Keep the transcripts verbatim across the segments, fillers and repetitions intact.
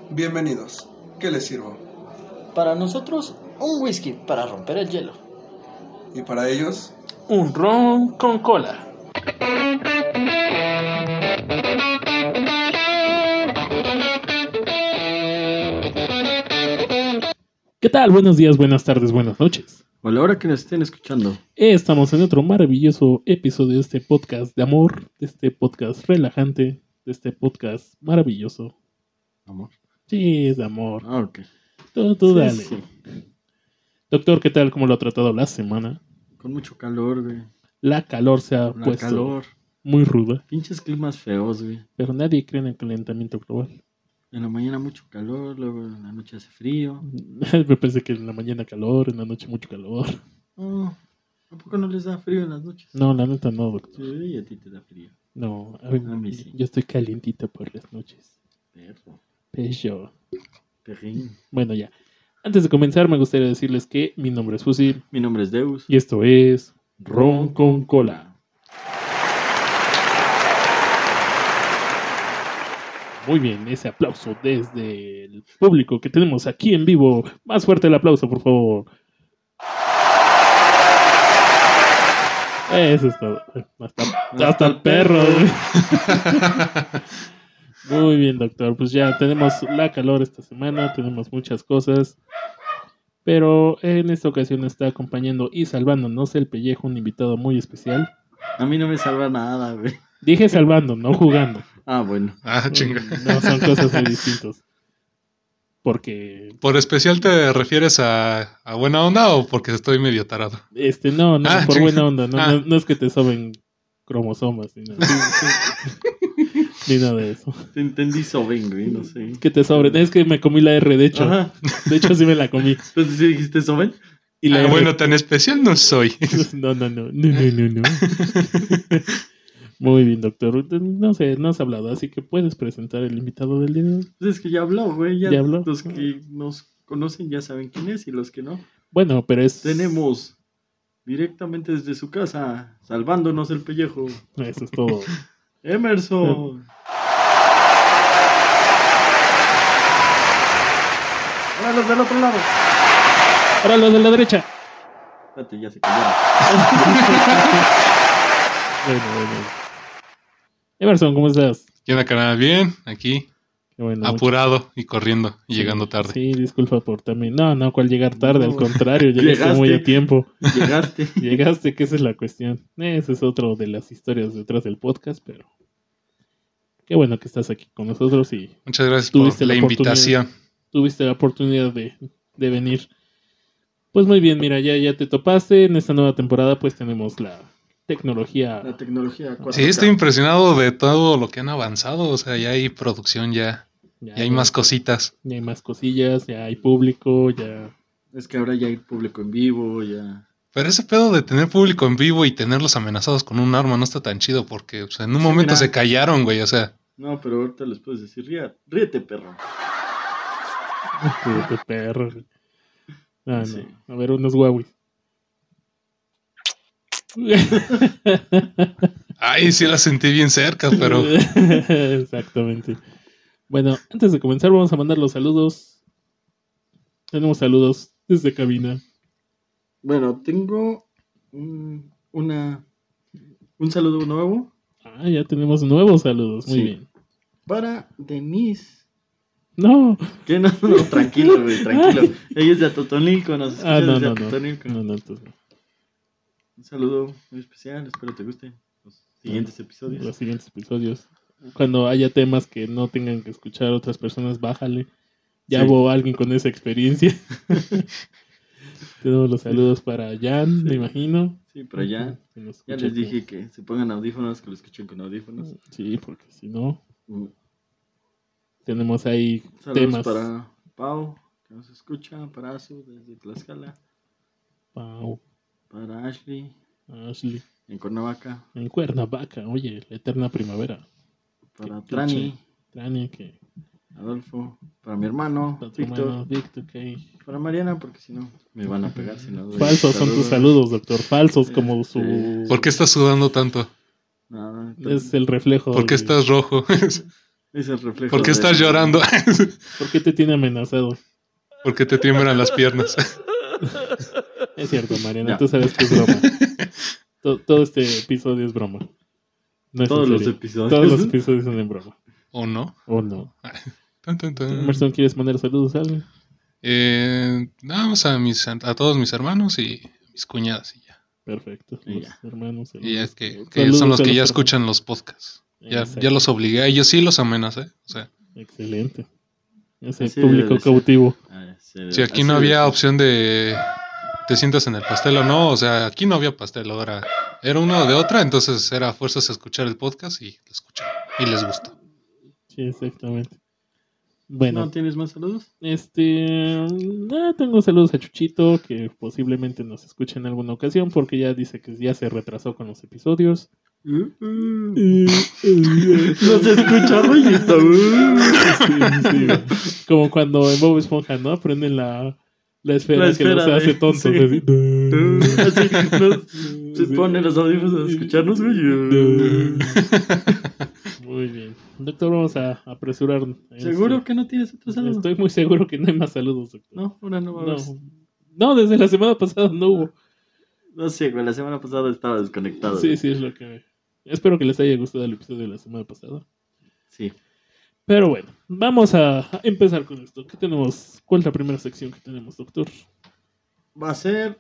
Bienvenidos. ¿Qué les sirvo? Para nosotros, un whisky para romper el hielo. ¿Y para ellos? Un ron con cola. ¿Qué tal? Buenos días, buenas tardes, buenas noches. O a la hora que nos estén escuchando. Estamos en otro maravilloso episodio de este podcast de amor, de este podcast relajante, de este podcast maravilloso. ¿Amor? Sí, es de amor. Ah, ok. Tú, tú Sí, dale. sí. Doctor, ¿qué tal? ¿Cómo lo ha tratado la semana? Con mucho calor, güey. La calor se ha La puesto calor. muy ruda, Pinches climas feos, güey. pero nadie cree en el calentamiento global. En la mañana mucho calor, luego en la noche hace frío. Me parece que en la mañana calor, en la noche mucho calor. Oh, ¿a poco no les da frío en las noches? No, la neta no, doctor. Sí, a ti te da frío. No, a mí, A mí sí. yo estoy calientito por las noches. Perro. Pecho. Perrín. Bueno, ya. Antes de comenzar, me gustaría decirles que mi nombre es Fusil Mi nombre es Deus. y esto es Ron con Cola. Muy bien, ese aplauso desde el público que tenemos aquí en vivo. Más fuerte el aplauso, por favor. Eso es todo. Hasta, hasta el perro. Muy bien, doctor. Pues ya tenemos la calor esta semana, tenemos muchas cosas. Pero en esta ocasión está acompañando y salvándonos el pellejo un invitado muy especial. A mí no me salva nada, güey. Dije salvando, no jugando. Ah, bueno. Ah, chinga. No, son cosas muy distintas. Porque, ¿Por especial te refieres a, a buena onda o porque estoy medio tarado? este, no, no, Ah, por chinga. buena onda. No, Ah. no, no es que te soben cromosomas ni nada. Ni nada de eso. Te entendí Soben, güey, no sé. Que te sobren. Es que me comí la R, de hecho. Ajá. De hecho, sí me la comí. Entonces, ¿sí dijiste Soben? Y la Ah, R... bueno, tan especial no soy. No, no, no, no, no, no, no. Muy bien, doctor. No sé, no has hablado, así que puedes presentar el invitado del día de hoy. Pues es que ya habló, güey. Ya, ¿Ya habló? Los que nos conocen ya saben quién es y los que no. Bueno, pero es... Tenemos directamente desde su casa, salvándonos el pellejo, Eso es todo. Emerson. Ahora los del otro lado. Ahora los de la derecha. Espérate, ya se callaron. Bueno, bueno. Emerson, ¿cómo estás? ¿Qué onda, canal? Bien, aquí, Qué bueno. apurado y corriendo y mucho- llegando tarde. Sí, disculpa por también. No, no, cual llegar tarde, No. al contrario, llegaste Llegaste. muy a tiempo. Llegaste. Llegaste, que esa es la cuestión. Esa es otra de las historias detrás del podcast, pero qué bueno que estás aquí con nosotros y Muchas gracias Tuviste por la la oportunidad. invitación. tuviste la oportunidad de, de venir. Pues muy bien, mira, ya, ya te topaste. En esta nueva temporada pues tenemos la tecnología. La tecnología cuatro K. Sí, estoy impresionado de todo lo que han avanzado. O sea, ya hay producción, ya, Ya, ya hay ya- más cositas. ya hay más cosillas, ya hay público, ya... Es que ahora ya hay público en vivo, ya. Pero ese pedo de tener público en vivo y tenerlos amenazados con un arma no está tan chido porque o sea, en un Sí, momento mira. se callaron, güey. O sea, No, pero ahorita les puedes decir, "Ría- ríete, perro". Qué perro. Ah, Sí. no. A ver, unos Huawei. ay, sí la sentí bien cerca, pero Exactamente. Bueno, antes de comenzar vamos a mandar los saludos. Tenemos saludos desde cabina. Bueno, tengo un, una, un saludo nuevo Ah, ya tenemos nuevos saludos. Muy Sí. bien. para Denise. No. Que no, no, tranquilo, güey, tranquilo. Ella es de Atotonilco, nos escucha Ah, no, desde no, no. Atotonilco. No, no, entonces no. Un saludo muy especial, espero te guste los siguientes episodios. Los siguientes episodios. Cuando haya temas que no tengan que escuchar otras personas, bájale. Ya Sí. hubo alguien con esa experiencia. Tenemos los saludos para Jan, Sí. me imagino. Sí, pero ya, Que nos ya escucha les con- dije que se pongan audífonos, que lo escuchen con audífonos. Sí, porque si no, Mm. tenemos ahí Saludos temas. para Pau, que nos escucha, para Azu desde Tlaxcala, Pau, para Ashley Ashley, en Cuernavaca, en Cuernavaca, oye, la eterna primavera. para Qué Trani, pinche Trani, que Adolfo, para mi hermano, para tu Víctor, hermano Víctor, que para Mariana, porque si no me van a pegar. Si no doy falsos son tus saludos, doctor. Falsos como su. Sí. ¿por qué estás sudando tanto? Nada, Es el reflejo. ¿Por qué de- estás rojo? Es el reflejo. ¿Por qué de- estás llorando? ¿Por qué te tiene amenazado? Porque te tiemblan las piernas. Es cierto, Mariana, Ya. tú sabes que es broma. To- todo este episodio es broma. No es en Todos los serio. episodios. Todos los episodios son en broma. ¿O no? ¿O no? Tan, tan, tan. Emerson, ¿quieres mandar saludos a alguien? Eh, nada más a, mis, a todos mis hermanos y mis cuñadas y ya. Perfecto. Y Los ya. hermanos. Y ya saludos. que, que Saludos son los a que ya hermanos. escuchan los podcasts. Ya, Exacto. ya los obligué. A ellos sí los amenacé. O sea, Excelente. Ese Así público debe ser. cautivo. Ah, sí, si aquí así no debe había ser. opción de te sientas en el pastel o no, o sea, aquí no había pastel, ahora era uno de otra, entonces era a fuerzas escuchar el podcast y lo escucharon y les gustó. Sí, exactamente. Bueno, ¿No tienes más saludos? este. ah, tengo saludos a Chuchito, que posiblemente nos escuche en alguna ocasión, porque ya dice que ya se retrasó con los episodios. No No se escucha, güey. y está- Sí, sí, güey. Como cuando en Bob Esponja, ¿no? Prenden la, la esfera, La que los esfera hace de- tontos. sí. así. Así, no, se ponen los audífonos a escucharnos, güey. Muy bien. Doctor, vamos a apresurar. ¿Seguro este, que no tienes otro saludo? Estoy muy seguro que no hay más saludos, doctor. No, ahora no va a No, haber. no, desde la semana pasada no hubo. No sé, güey, la semana pasada estaba desconectado. Sí, güey. sí, es lo que... Espero que les haya gustado el episodio de la semana pasada. Sí. Pero bueno, vamos a a empezar con esto. ¿Qué tenemos? ¿Cuál es la primera sección que tenemos, doctor? Va a ser.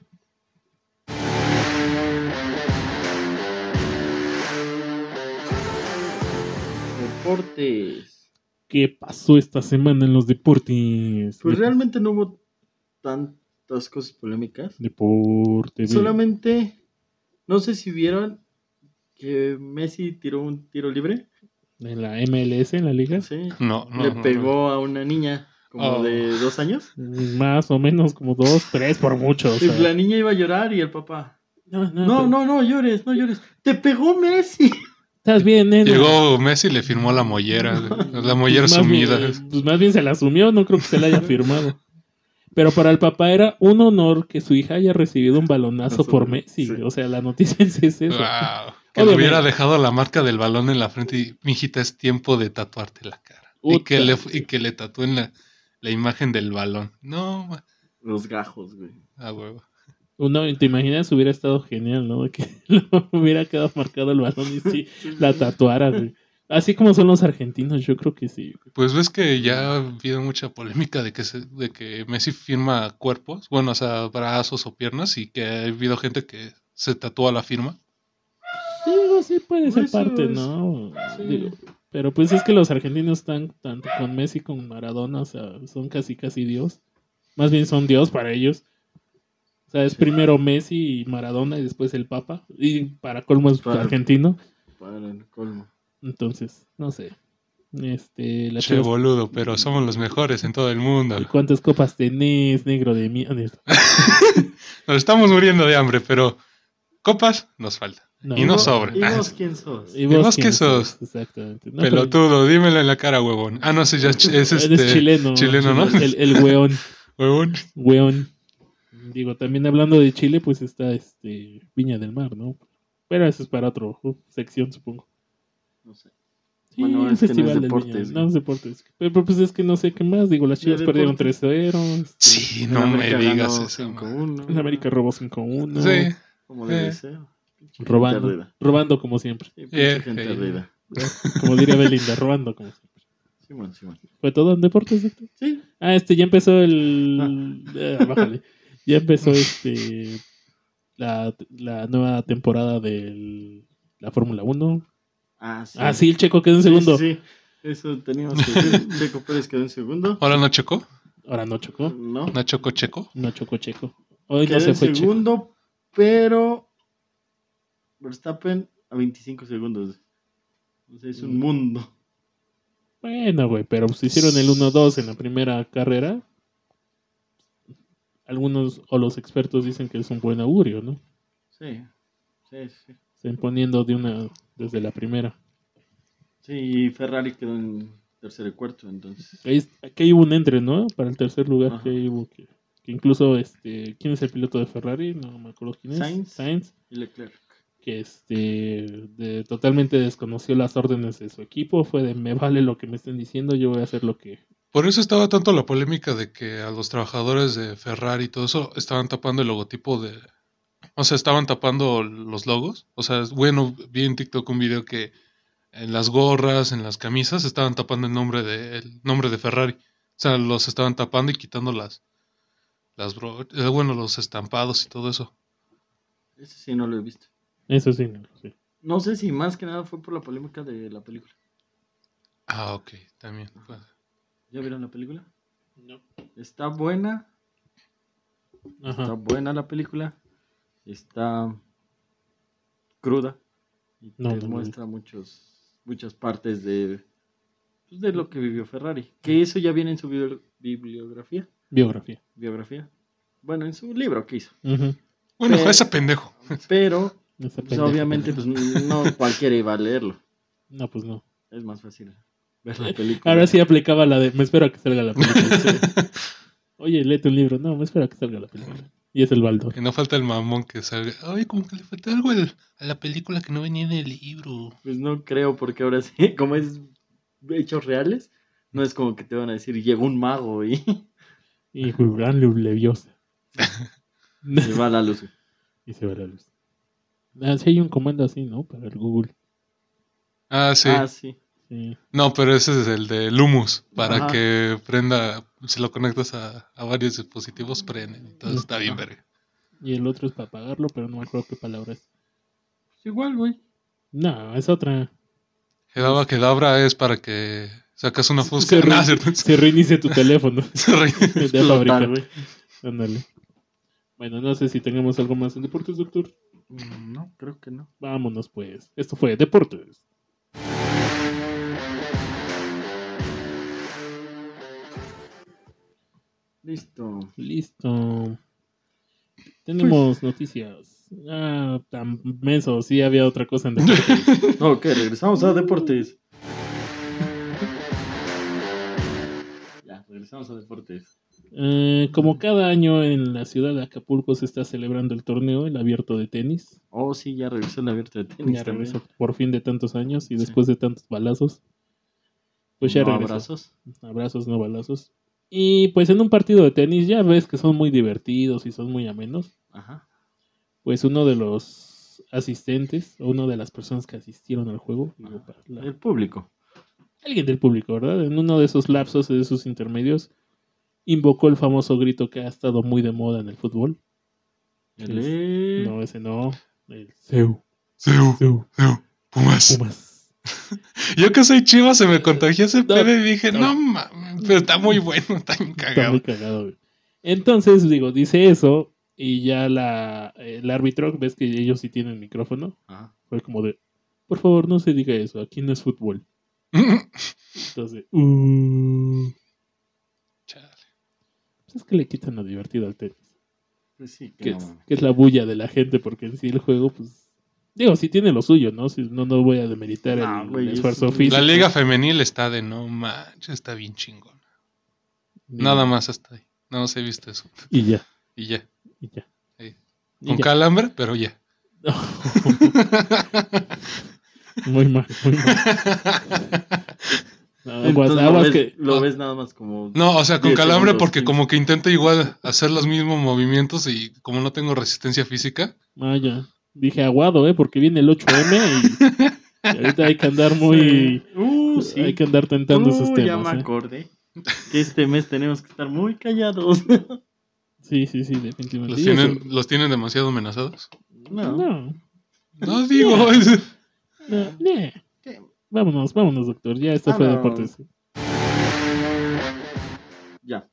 Deportes. ¿Qué pasó esta semana en los deportes? Pues De- realmente no hubo tantas cosas polémicas. Deporte. bien. Solamente, no sé si vieron que Messi tiró un tiro libre. En la M L S, en la liga. Sí. No, no, Le no, pegó a una niña como Oh. de dos años. Más o menos como dos, tres por mucho. O Y sea. la niña iba a llorar y el papá. No, no, No, pero- no, no llores, no llores. Te pegó Messi. Estás bien, nena. Llegó Messi y le firmó la mollera, la mollera Pues más sumida. bien- pues más bien se la asumió, no creo que se la haya firmado. Pero para el papá era un honor que su hija haya recibido un balonazo por Messi. Sí. O sea, la noticia en sí es eso. Wow. Que le Obviamente. hubiera dejado la marca del balón en la frente y, mijita, es tiempo de tatuarte la cara. Y que, le, Puta. y que le tatúen la, la imagen del balón. No, ma- Los gajos, güey. a huevo. Uno, ¿te imaginas? Hubiera estado genial, ¿no? De que lo hubiera quedado marcado el balón y sí, la tatuara, güey. Así como son los argentinos, yo creo que sí. Pues ves que ya ha habido mucha polémica de que se, de que Messi firma cuerpos, bueno, o sea, brazos o piernas, y que ha habido gente que se tatúa la firma. Sí, digo, sí puede ser Eso parte, es- ¿no? sí. Digo, pero pues es que los argentinos están tanto con Messi como Maradona, o sea, son casi casi Dios. Más bien son Dios para ellos. O sea, es primero Messi y Maradona y después el Papa. Y para colmo es Para- argentino. Para el colmo. Entonces, no sé. Este, la Che, Chivas- boludo, pero somos los mejores en todo el mundo. ¿Cuántas copas tenés, negro de mierda? Nos estamos muriendo de hambre, pero copas nos faltan. No, Y no vos- sobra. ¿Y vos quién sos? ¿Y ¿Y vos quién qué sos? Exactamente. No, pero- Pelotudo, dímelo en la cara, huevón. Ah, no sé, ya es, es este. Eres chileno. chileno, ¿no? El, el weón. Huevón. Weón. Digo, también hablando de Chile, pues está este Viña del Mar, ¿no? Pero eso es para otro uh, sección, supongo. No sé. Sí, Bueno, un es que no es festival del deportes, Viña. güey. No es deportes. Pero, pero, pues es que no sé qué más. Digo, las ¿De Chivas perdieron tres deportes? cero. este, Sí, En no me América digas ganó eso. cinco man. uno. En América robó cinco uno. Sí. Como debe Eh. ser. Pinche gente Robando. ardida. Robando como siempre. Sí, pinche Yeah, gente yeah. ardida. Como diría Belinda, robando como siempre. Simón, Simón. ¿Fue todo en deportes, doctor? Sí. Ah, este, ya empezó el... Ah, bájale. Ya empezó este... La, la nueva temporada de la Fórmula uno. Ah, sí. Ah, sí, el Checo quedó en Sí, segundo. Sí, sí. Eso teníamos que decir. Checo Pérez quedó en segundo. ¿Ahora no chocó? Ahora no chocó. No. ¿No chocó Checo? No chocó Checo. Hoy Quedó no se en fue Checo. segundo, pero Verstappen a veinticinco segundos. O sea, es un Mm. mundo. Bueno, güey, pero pues hicieron el uno dos en la primera carrera. Algunos o los expertos dicen que es un buen augurio, ¿no? Sí, sí, sí. Se imponiendo de una desde la primera. Sí, y Ferrari quedó en tercero y cuarto, entonces. Ahí, aquí hubo un entre, ¿no? Para el tercer lugar Ajá. que ahí hubo que, que incluso este, ¿quién es el piloto de Ferrari? No me acuerdo quién es. Sainz. Sainz. Y Leclerc. que este de- totalmente desconoció las órdenes de su equipo. Fue de me vale lo que me estén diciendo, yo voy a hacer lo que... Por eso estaba tanto la polémica de que a los trabajadores de Ferrari y todo eso estaban tapando el logotipo de... O sea, estaban tapando los logos. O sea, bueno, vi en TikTok un video que en las gorras, en las camisas, estaban tapando el nombre de, el nombre de Ferrari. O sea, los estaban tapando y quitando las, las bro- eh, bueno, los estampados y todo eso. Ese sí no lo he visto. Eso sí, no, sí. No sé si más que nada fue por la polémica de la película. Ah, ok, también. Pues, ¿Ya vieron la película? No. Está buena. Está Ajá. buena la película. Está cruda. Y No, te no, no. muestra muchos, muchas partes de, pues, de lo que vivió Ferrari. Que eso ya viene en su bio- bibliografía. Biografía. Biografía. Bueno, en su libro que hizo. Ujú. bueno, Pe- ese pendejo. Pero, Esa pues, pendeja. obviamente, pues no cualquiera iba a leerlo. No, pues no. Es más fácil ver la película. Ahora sí aplicaba la de me espero a que salga la película. Oye, léete un libro. No, me espero a que salga la película. Y es el Baldor. Que no falta el mamón que salga. Ay, como que le falta algo al- a la película que no venía en el libro. Pues no creo, porque ahora sí, como es hechos reales, no es como que te van a decir, llegó un mago y Y Julián Leviosa. se va la luz. Y se va la luz. Ah, sí hay un comando así, ¿no? Para el Google. Ah, sí. Ah, sí. Sí. No, pero ese es el de Lumus. Para Ajá. que prenda, si lo conectas a, a varios dispositivos, prenden. Entonces está bien, Ajá. verga. Y el otro es para apagarlo, pero no me acuerdo qué palabra es. Pues igual, güey. No, es otra. Quedaba Kedabra es para que sacas una fusca. Se, re- Nah, ¿cierto? se reinicia tu teléfono. Se re- De Explotar, fábrica. güey. Ándale. Bueno, no sé si tenemos algo más en deportes, doctor. Mm, No, creo que no. Vámonos, pues. Esto fue Deportes. Listo. Listo. Tenemos noticias. Ah, tan menso. Sí, había otra cosa en deportes. Ok, regresamos a deportes. Ya, regresamos a deportes. Eh, como cada año en la ciudad de Acapulco se está celebrando el torneo, el abierto de tenis. Oh, sí, ya regresó el abierto de tenis Ya también. regresó por fin de tantos años y Sí. después de tantos balazos. Pues ya No regresó. abrazos. Abrazos, no balazos. Y pues en un partido de tenis ya ves que son muy divertidos y son muy amenos. Ajá. Pues uno de los asistentes o una de las personas que asistieron al juego, digo, para la- El público. alguien del público, ¿verdad? En uno de esos lapsos, de esos intermedios, invocó el famoso grito que ha estado muy de moda en el fútbol. El Es- E- No, ese no. El Seu. Seu, Seu. Seu, Pumas. Pumas. Yo que soy chiva se me contagió ese No, pedo y dije, no. no mames, pero está muy bueno, está bien Está cagado. muy cagado, güey. Entonces, digo, dice eso y ya la, el árbitro, ves que ellos sí tienen micrófono, Ajá. fue como de, por favor, no se diga eso, aquí no es fútbol. Entonces, uh, Chale. pues es que le quitan lo divertido al tenis, Pues sí, que que, no es, mames. que es la bulla de la gente, porque en sí el juego, pues, digo, sí tiene lo suyo, ¿no? Si, no, no voy a demeritar No, el, güey, el es esfuerzo un- físico. La liga femenil está de no manches, está bien chingón. Mira, Nada más hasta ahí. Nada más he visto eso. Y ya, Y ya. y ya. Sí. y Con ya. calambre, pero ya. Muy mal, muy mal. No, aguas, Entonces lo, aguas ves, que... lo ves nada más como... No, o sea, con diez calambre segundos, porque quince. como que intento igual hacer los mismos movimientos y como no tengo resistencia física. Ah, ya. Dije aguado, ¿eh? Porque viene el ocho eme y, y ahorita hay que andar muy... Sí. Uh, sí. Hay que andar tentando esos Uh, temas, ya me ¿eh? acordé. Que este mes tenemos que estar muy callados. Sí, sí, sí, definitivamente. Los Y tienen, eso- los tienen demasiado amenazados. No. No, No digo. no, nah. ¿Qué? Vámonos, vámonos, doctor. Ya esto fue Vámonos. deportes. Ya.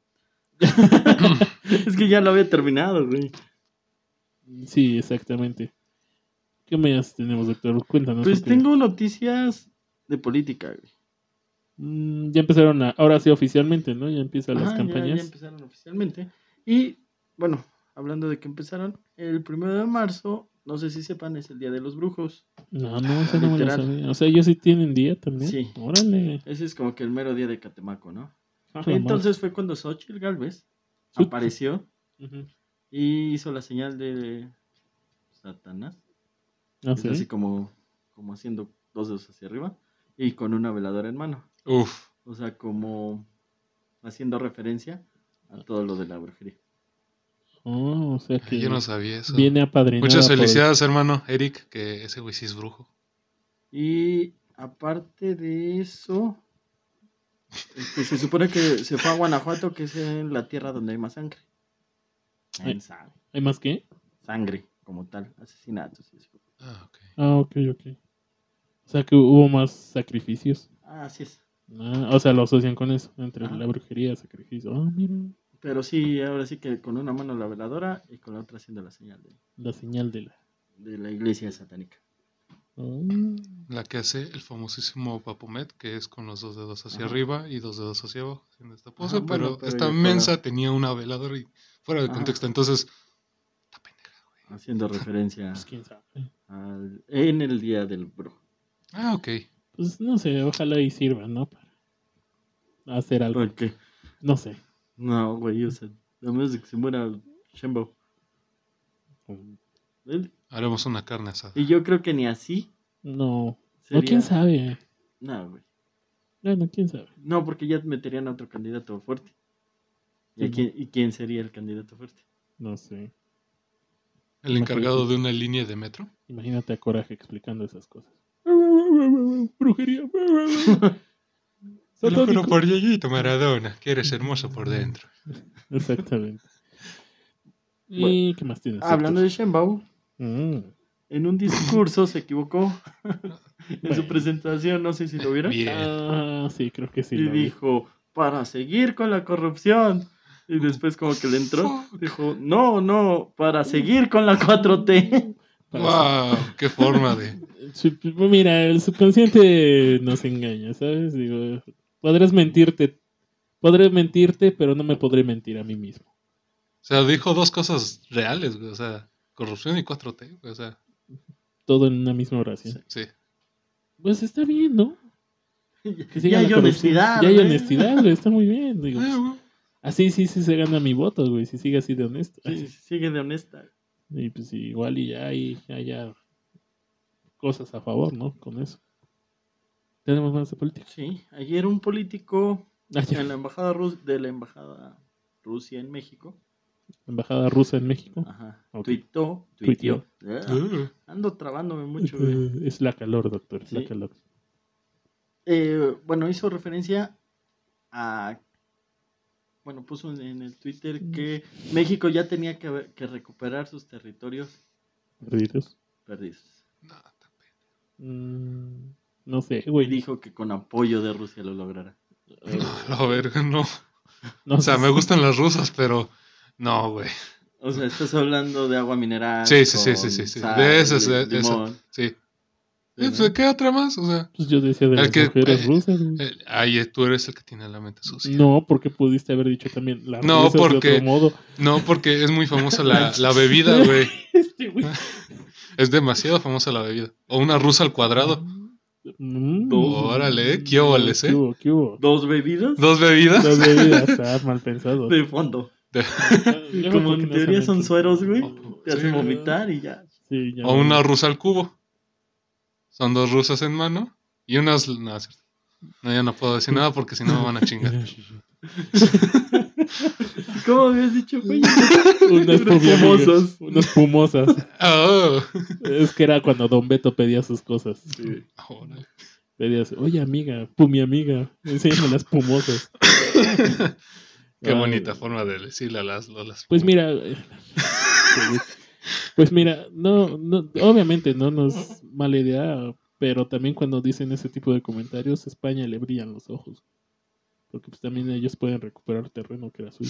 Es que ya lo había terminado, güey. Sí, exactamente. ¿Qué más tenemos, doctor? Cuéntanos. Pues porque, tengo noticias de política, güey. mm, ya empezaron a... Ahora sí, oficialmente, ¿no? Ya empiezan las Ajá, ya- campañas. Ya, empezaron oficialmente. Y bueno, hablando de que empezaron, el primero de marzo, no sé si sepan, es el Día de los Brujos. No, no, eso no me lo Literal. sabía. O sea, ellos sí tienen día también. Sí. Órale. Ese es como que el mero día de Catemaco, ¿no? Ah, la Entonces fue cuando Xochitl Gálvez Sí. apareció madre. Ujú. y hizo la señal de Satanás. ¿Ah, Es sí? así como, como haciendo dos dedos hacia arriba y con una veladora en mano. Uf, O sea, como haciendo referencia a todo lo de la brujería. Oh, o sea yo que no sabía eso. viene apadrinada Muchas por- felicidades, hermano Eric, que ese güey sí es brujo. Y aparte de eso, este, se supone que se fue a Guanajuato, que es en la tierra donde hay más sangre. Ay. En sangre, ¿Hay más qué? sangre como tal, asesinatos y eso. Ah, ok. Ah, ok, ok. O sea que hubo más sacrificios. Ah, así es. Ah, o sea, lo asocian con eso, entre Ajá. la brujería y sacrificio. Ah, mira, Pero sí, ahora sí que con una mano la veladora y con la otra haciendo la señal de, la señal de la... de la iglesia satánica. Ah, La que hace el famosísimo Baphomet, que es con los dos dedos hacia Ajá. arriba y dos dedos hacia abajo, haciendo esta pose, Ajá, pero, bueno, pero esta ya con mensa la- tenía una veladora y fuera de Ajá. contexto, entonces... Está pendeja, güey. Haciendo referencia pues quién sabe. al, en el día del brujo. Ah, ok. Pues no sé, ojalá y sirva, ¿no? Para hacer algo. ¿Por qué? No sé. No, güey, o sea, a menos de que se muera Shenbao. Él- Haremos una carne asada. Y yo creo que ni así No. sería... O quién sabe. No, güey. Bueno, quién sabe. No, porque ya meterían a otro candidato fuerte. ¿Y, a Sí, quién, ¿Y quién sería el candidato fuerte? No sé. El encargado de una línea de metro. Imagínate a Coraje explicando esas cosas. Brujería. Te lo juro Satánico. por Yeyito Maradona, que eres hermoso por dentro. Exactamente. ¿Y qué más tienes? Hablando de Héctor? Shenbao, Mm, en un discurso se equivocó en Bueno. su presentación, no sé si lo vieron. Bien. Ah, sí, creo que sí. y lo vi. dijo, para seguir con la corrupción. Y después como que le entró, Fuck. dijo, no, no, para seguir con la cuatro T. Para- Wow, qué forma de. Su- Mira, el subconsciente nos engaña, ¿sabes? Digo, podrás mentirte, podré mentirte, pero no me podré mentir a mí mismo. O sea, dijo dos cosas reales, güey. O sea, corrupción y cuatro T, güey. O sea, Todo en una misma oración. sí. Pues está bien, ¿no? Que Y siga hay la corrupción. honestidad. Ya hay ¿eh? honestidad, güey, está muy bien. Digo, Eh, pues, güey. así sí, sí se gana mi voto, güey, si sigue así de honesto. Sí, sigue de honesta. Y pues igual y ya hay haya cosas a favor, ¿no? Con eso. ¿Tenemos más de política? Sí, ayer un político Ah, ya. en la embajada rus- de la embajada Rusia en México, Embajada rusa en México. ajá, Ok. tuitó, Tuiteó. tuiteó. Ah, Uh, ando trabándome mucho, güey. Eh, Es la calor, doctor, es la Sí. calor. Eh, bueno, hizo referencia a, bueno, puso en- en el Twitter que México ya tenía que, haber- que recuperar sus territorios ¿Perdidos? perdidos. no, está Mm, no sé, Y güey. dijo que con apoyo de Rusia lo logrará. Eh, No, la verga, no. no O sea, sé. me gustan las rusas, pero no, güey. O sea, estás hablando de agua mineral. Sí, sí, sí, con sí, sí, sí. sal, De esas, li- de- esa. limón. Sí. Sí, Eh, ¿no? pues, ¿qué otra más? O sea, Pues yo decía de El las que- mujeres eh, rusas, güey. eh, ay, tú eres el que tiene la mente sucia. No, porque pudiste haber dicho también las No, rusas porque- de otro modo. No, porque es muy famosa la, la bebida, güey. Este güey. Es demasiado famosa la bebida. O una rusa al cuadrado. Mm. Órale, ¿qué óvales, eh? ¿Qué hubo, qué hubo? Dos bebidas Dos bebidas. Dos bebidas, ah, mal pensado. de fondo. Ya Como porque en no teoría saben son qué- sueros, güey. Oh, Te sí, hacen güey. vomitar y ya. Sí, ya O no- una rusa al cubo. Son dos rusas en mano. Y unas. No, es cierto. No, ya no puedo decir nada porque si no me van a chingar. ¿Cómo habías dicho, güey? Unas Espumosas. pumosas. Unas pumosas. Oh. Es que era cuando Don Beto pedía sus cosas. Órale. Pedías, oye amiga, pumi amiga, enséñame las pumosas. Qué Ah, bonita forma de decirle a las lolas. Pues mira, eh, pues mira, no, no, obviamente no nos mala idea, pero también cuando dicen ese tipo de comentarios, a España le brillan los ojos. Porque pues también ellos pueden recuperar terreno que era suyo.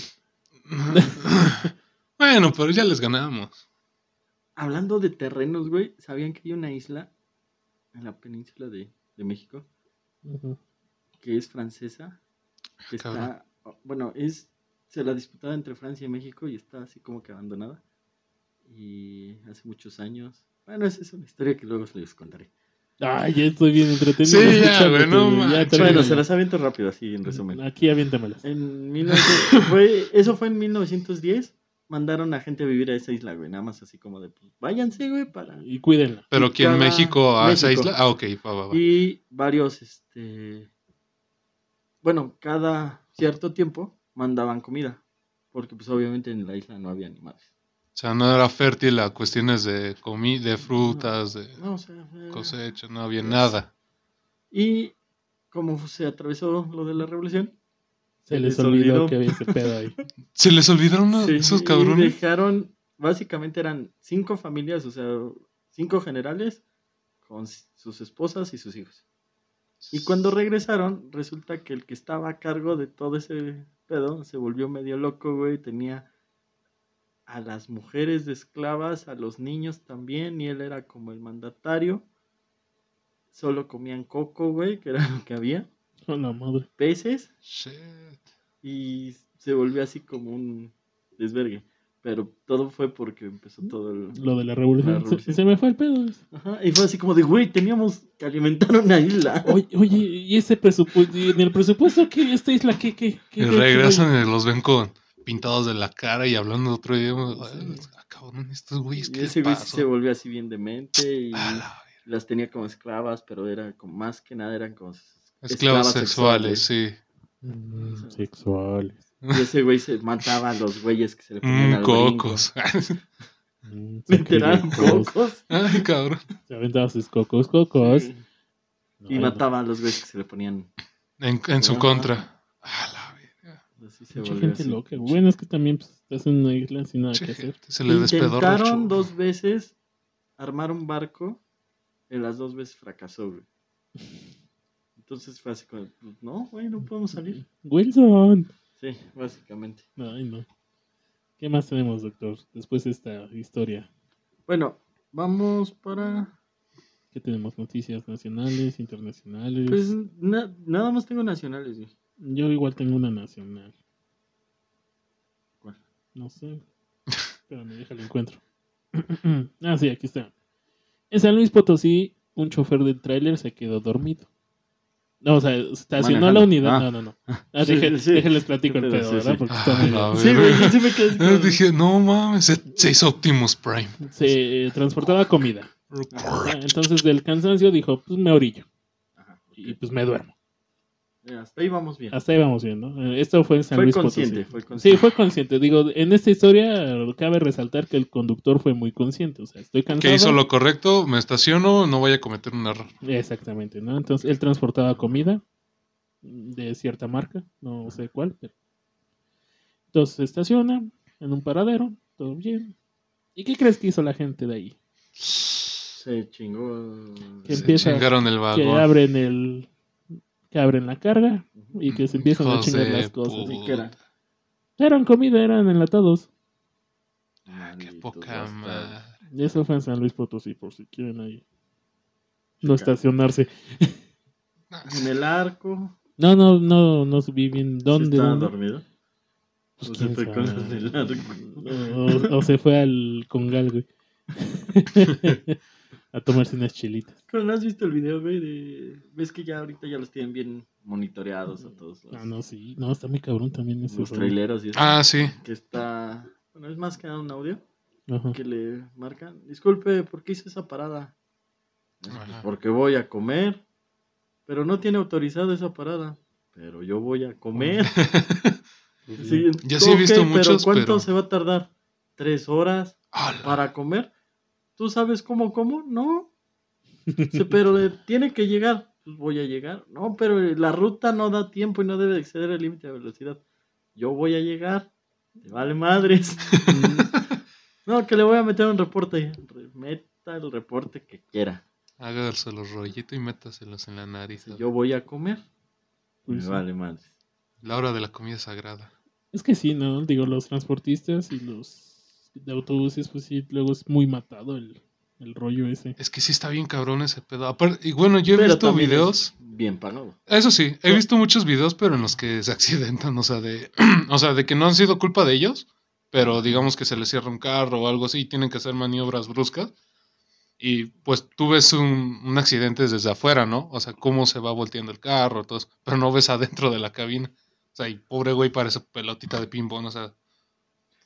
Bueno, pero ya les ganamos. Hablando de terrenos, güey, ¿sabían que hay una isla en la península de, de México Ujú. que es francesa? Que Cabrón. está, bueno, es, se la disputaba entre Francia y México y está así como que abandonada. Y hace muchos años, bueno, esa es una historia que luego les contaré. Ay, ya estoy bien entretenido. Sí, ya, escuchándote, güey, no güey, ya manches. termina. Bueno, se las aviento rápido, así en resumen. Aquí aviéntamelas. En mil novecientos fue, eso fue en mil novecientos diez, mandaron a gente a vivir a esa isla, güey. Nada más así como de, pues, váyanse, güey, para... Y cuídenla. Pero Y aquí en cada- México, a esa México. isla. Ah, ok, va, va, va. Y varios, este... Bueno, cada cierto tiempo mandaban comida. Porque, pues, obviamente en la isla no había animales. O sea, no era fértil a cuestiones de comida, de frutas, de No, o sea... eh, cosecha, no había pues, nada. Y como se atravesó lo de la revolución... Se se les les olvidó olvidó. que había ese pedo ahí. ¿Se les olvidaron a Sí, esos y cabrones? dejaron, básicamente eran cinco familias, o sea, cinco generales con s- sus esposas y sus hijos. Y cuando regresaron, resulta que el que estaba a cargo de todo ese pedo se volvió medio loco, güey. Tenía a las mujeres de esclavas, a los niños también, y él era como el mandatario. Solo comían coco, güey, que era lo que había, Oh, la madre. peces, Shit. y se volvió así como un desvergue. Pero todo fue porque empezó todo el... Lo de la revolución. La Se- revolución. Se, me fue el pedo. Ajá, y fue así como de, güey, teníamos que alimentar una isla. Oye, oye, y ese presupuesto, y en el presupuesto que esta isla, ¿qué, qué, qué? Y qué- regresan qué- y los ven con pintados de la cara y hablando otro idioma. Sí. Ay, ah, cabrón, estos güeyes, Y ¿qué ese les güey sí pasó? se volvió así bien demente y A la verga. las tenía como esclavas, pero era como más que nada eran como Esclavos sexuales, sí. Mm, sexuales. Y ese güey se mataba a los güeyes que se le ponían Mm, al brinco. cocos. Mm, Literal, sacrílegos. cocos. Ay, cabrón. Se aventaba sus cocos, cocos. Sí. No, Y no. mataba a los güeyes que se le ponían. En, en su Ajá. contra. A la verga. Así se Mucha volvió gente así. loca. Bueno, es que también pues, estás en una isla sin nada Che, que hacer. gente, se le despedorra el Intentaron churro. dos veces armar un barco. En las dos veces fracasó, güey. Entonces fue así como, pues, no, güey, no podemos salir. Wilson. Sí, básicamente. Ay, no. ¿Qué más tenemos, doctor? Después de esta historia. Bueno, vamos para... ¿Qué tenemos? Noticias nacionales, internacionales. Pues na- nada más tengo nacionales, güey. Yo igual tengo una nacional. ¿Cuál? No sé. Pero me deja el encuentro. Ah, sí, aquí está. En San Luis Potosí, un chofer del tráiler se quedó dormido. No, o sea, estacionó Manejando. la unidad. Ah. No, no, no. Ah, Sí, deje- sí. Déjenles platico Qué el pedo, pedo, sí, ¿verdad? sí. Porque Ah, está medio- la Sí, verga. güey, yo sí me quedé así Yo como- dije, no mames, se, se hizo Optimus Prime. Se eh, transportaba comida. Ah, entonces, del cansancio dijo, pues me orillo. Ajá, ok. Y pues me duermo. Ya, hasta ahí vamos bien. Hasta ahí vamos viendo. Eh, Esto fue en San Fue Luis consciente, Potosí. fue consciente. Sí, fue consciente. Digo, en esta historia cabe resaltar que el conductor fue muy consciente. O sea, estoy cansado. Que hizo lo correcto, me estaciono, no voy a cometer un error. Exactamente, ¿no? Entonces, él transportaba comida de cierta marca, no sé cuál, pero... Entonces se estaciona en un paradero, todo bien. ¿Y qué crees que hizo la gente de ahí? Se chingó. Que Se empieza- chingaron el Que vagón. abren el... Que abren la carga y que se empiezan a Hijos chingar de las cosas. pu- ¿Y qué era? Eran comida, eran enlatados. Ah, qué Malditos poca bastardos. madre. Y eso fue en San Luis Potosí, por si quieren ahí no Chica. estacionarse. En el arco. No, no, no, no subí bien. ¿Dónde? ¿Sí estaba ¿Dónde? dormido? Pues ¿O se quién fue con sabe. los del arco? O, o se fue al Congal, güey. A tomarse unas chelitas. ¿No has visto el video, güey? De... ¿Ves que ya ahorita ya los tienen bien monitoreados a todos los, Ah, no, sí. No, está muy cabrón también ese los rollo. traileros y eso? Ah, sí. Que está... Bueno, es más que nada un audio Ajá. que le marcan. Disculpe, ¿por qué hizo esa parada? Pues Ajá. porque voy a comer. Pero no tiene autorizado esa parada. Pero yo voy a comer. Sí, Yo sí he visto ok, muchos, pero ¿cuánto pero- se va a tardar? ¿Tres horas Ala. para comer? ¿Tú sabes cómo como? No. Sí, pero le tiene que llegar. Pues voy a llegar. No, pero la ruta no da tiempo y no debe exceder el límite de velocidad. Yo voy a llegar. Te vale madres. No, que le voy a meter un reporte. Meta el reporte que quiera. Hágase los rollitos y métaselos en la nariz. Si yo voy a comer, Pues me sí. vale madres. La hora de la comida sagrada. Es que sí, ¿no? Digo, los transportistas y los de autobuses, pues sí, luego es muy matado el, el rollo ese. Es que sí está bien cabrón ese pedo. Aparte, y bueno, yo he Pero visto también videos. es bien pagado. Eso sí, he No. visto muchos videos, pero en los que se accidentan, o sea, de, o sea, de que no han sido culpa de ellos, pero digamos que se les cierra un carro o algo así y tienen que hacer maniobras bruscas. Y pues tú ves un, un accidente desde afuera, ¿no? O sea, cómo se va volteando el carro, todo eso, pero no ves adentro de la cabina. O sea, y pobre güey parece pelotita de ping-pong, o sea,